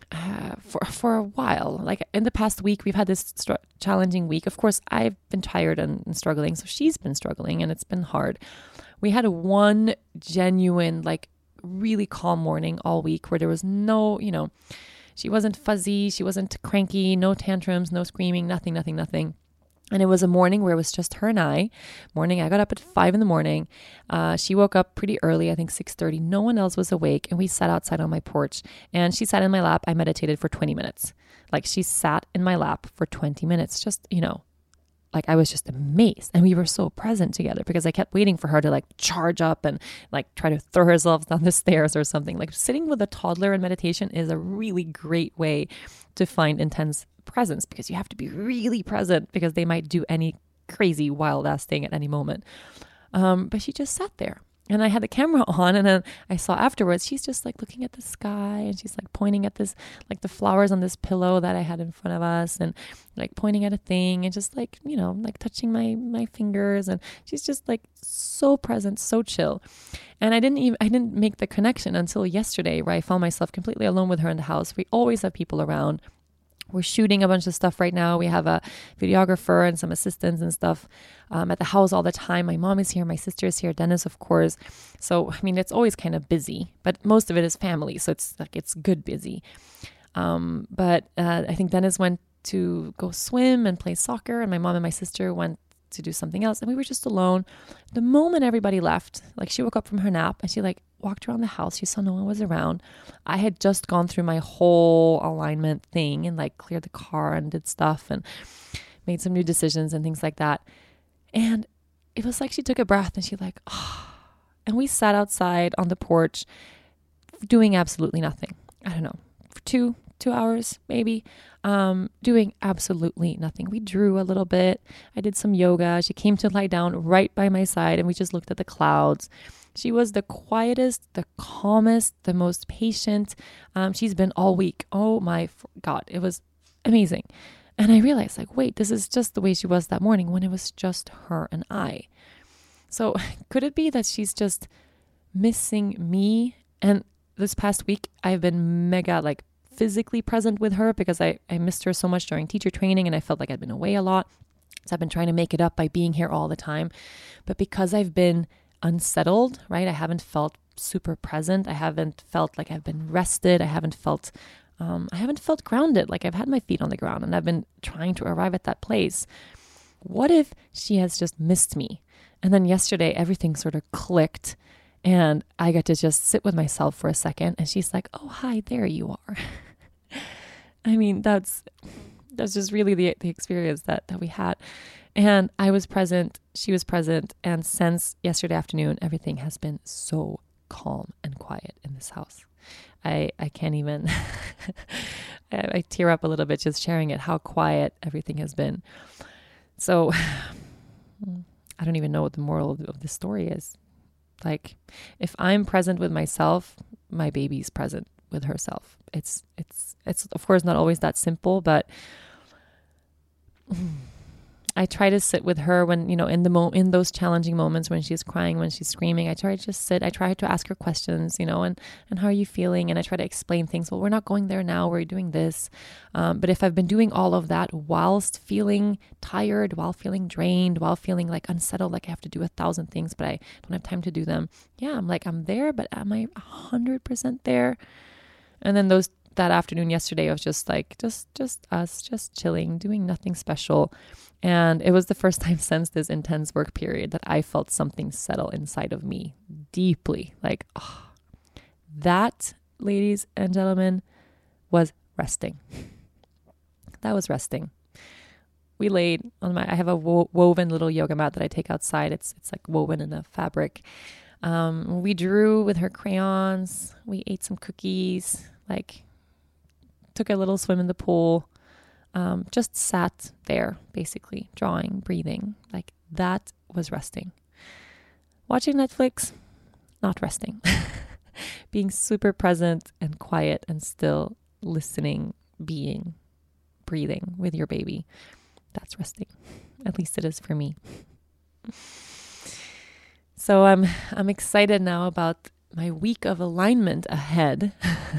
for a while. Like in the past week, we've had this challenging week. Of course, I've been tired and struggling, so she's been struggling, and it's been hard. We had one genuine, like really calm morning all week where there was no, she wasn't fuzzy, she wasn't cranky, no tantrums, no screaming, nothing. And it was a morning where it was just her and I. I got up at 5 a.m. She woke up pretty early, I think 6:30. No one else was awake. And we sat outside on my porch. And she sat in my lap. I meditated for 20 minutes. Like she sat in my lap for 20 minutes. Just, like I was just amazed. And we were so present together because I kept waiting for her to like charge up and like try to throw herself down the stairs or something. Like sitting with a toddler in meditation is a really great way to find intense presence because you have to be really present because they might do any crazy wild ass thing at any moment. But she just sat there and I had the camera on and then I saw afterwards, she's just like looking at the sky and she's like pointing at this, like the flowers on this pillow that I had in front of us and like pointing at a thing and just like, like touching my fingers and she's just like so present, so chill. And I didn't make the connection until yesterday where I found myself completely alone with her in the house. We always have people around. We're shooting a bunch of stuff right now. We have a videographer and some assistants and stuff at the house all the time. My mom is here. My sister is here. Dennis, of course. So, it's always kind of busy, but most of it is family. So it's good busy. But I think Dennis went to go swim and play soccer, and my mom and my sister went to do something else, and we were just alone. The moment everybody left, like she woke up from her nap and she like walked around the house. She saw no one was around. I had just gone through my whole alignment thing and like cleared the car and did stuff and made some new decisions and things like that. And it was like she took a breath and she like, oh. And we sat outside on the porch doing absolutely nothing. I don't know, for two hours maybe, doing absolutely nothing. We drew a little bit. I did some yoga. She came to lie down right by my side and we just looked at the clouds. She was the quietest, the calmest, the most patient. She's been all week. Oh my God, it was amazing. And I realized like, wait, this is just the way she was that morning when it was just her and I. So could it be that she's just missing me? And this past week, I've been mega like physically present with her because I missed her so much during teacher training and I felt like I'd been away a lot. So I've been trying to make it up by being here all the time. But because I've been unsettled, right? I haven't felt super present. I haven't felt like I've been rested. I haven't felt grounded. Like I've had my feet on the ground and I've been trying to arrive at that place. What if she has just missed me? And then yesterday, everything sort of clicked and I got to just sit with myself for a second. And she's like, oh, hi, there you are. I mean, that's just really the experience that we had. And I was present, she was present. And since yesterday afternoon, everything has been so calm and quiet in this house. I can't even, I tear up a little bit just sharing it, how quiet everything has been. So I don't even know what the moral of the story is. Like, if I'm present with myself, my baby's present with herself. It's of course not always that simple, but I try to sit with her when, in those challenging moments when she's crying, when she's screaming, I try to just sit. I try to ask her questions, and how are you feeling? And I try to explain things. Well, we're not going there now. We're doing this. But if I've been doing all of that whilst feeling tired, while feeling drained, while feeling like unsettled, like I have to do 1,000 things, but I don't have time to do them. Yeah, I'm like, I'm there, but am I 100% there? And then that afternoon yesterday, I was just like, just us, just chilling, doing nothing special. And it was the first time since this intense work period that I felt something settle inside of me deeply. Like, oh, that, ladies and gentlemen, was resting. That was resting. We laid on I have a woven little yoga mat that I take outside. It's like woven in a fabric. We drew with her crayons. We ate some cookies, like took a little swim in the pool. Just sat there, basically, drawing, breathing. Like, that was resting. Watching Netflix, not resting. Being super present and quiet and still, listening, being, breathing with your baby. That's resting. At least it is for me. So I'm excited now about my week of alignment ahead.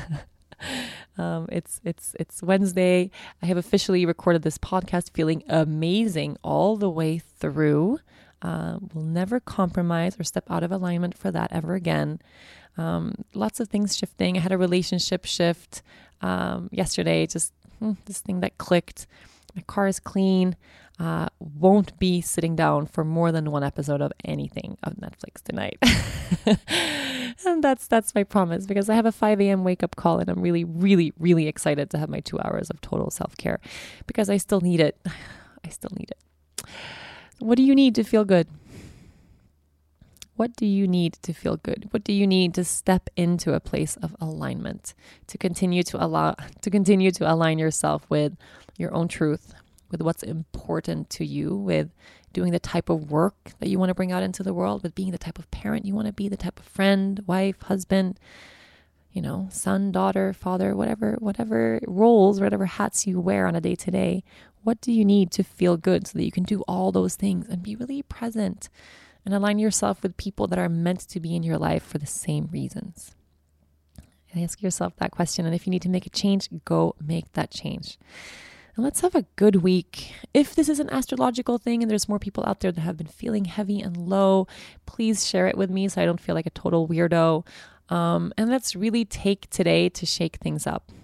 It's Wednesday. I have officially recorded this podcast feeling amazing all the way through. Will never compromise or step out of alignment for that ever again. Lots of things shifting. I had a relationship shift yesterday, just this thing that clicked. My car is clean. Won't be sitting down for more than one episode of anything of Netflix tonight. And that's my promise, because I have a 5 a.m. wake up call and I'm really, really, really excited to have my 2 hours of total self-care because I still need it. I still need it. What do you need to feel good? What do you need to feel good? What do you need to step into a place of alignment, to continue to align yourself with your own truth, with what's important to you, with doing the type of work that you want to bring out into the world, with being the type of parent you want to be, the type of friend, wife, husband, son, daughter, father, whatever roles, whatever hats you wear on a day-to-day. What do you need to feel good so that you can do all those things and be really present and align yourself with people that are meant to be in your life for the same reasons? And ask yourself that question. And if you need to make a change, go make that change. And let's have a good week. If this is an astrological thing and there's more people out there that have been feeling heavy and low, please share it with me so I don't feel like a total weirdo. And let's really take today to shake things up.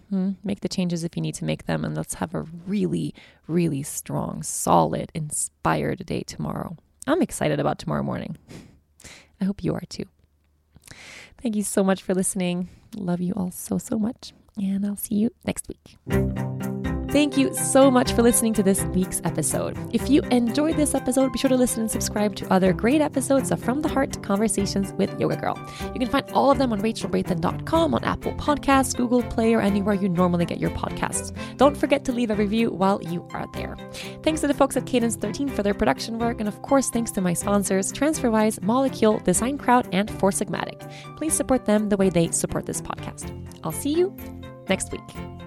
Make the changes if you need to make them, and let's have a really, really strong, solid, inspired day tomorrow. I'm excited about tomorrow morning. I hope you are too. Thank you so much for listening. Love you all so, so much. And I'll see you next week. Thank you so much for listening to this week's episode. If you enjoyed this episode, be sure to listen and subscribe to other great episodes of From the Heart Conversations with Yoga Girl. You can find all of them on rachelbraithen.com, on Apple Podcasts, Google Play, or anywhere you normally get your podcasts. Don't forget to leave a review while you are there. Thanks to the folks at Cadence 13 for their production work, and of course, thanks to my sponsors, TransferWise, Molecule, Design Crowd, and Four Sigmatic. Please support them the way they support this podcast. I'll see you next week.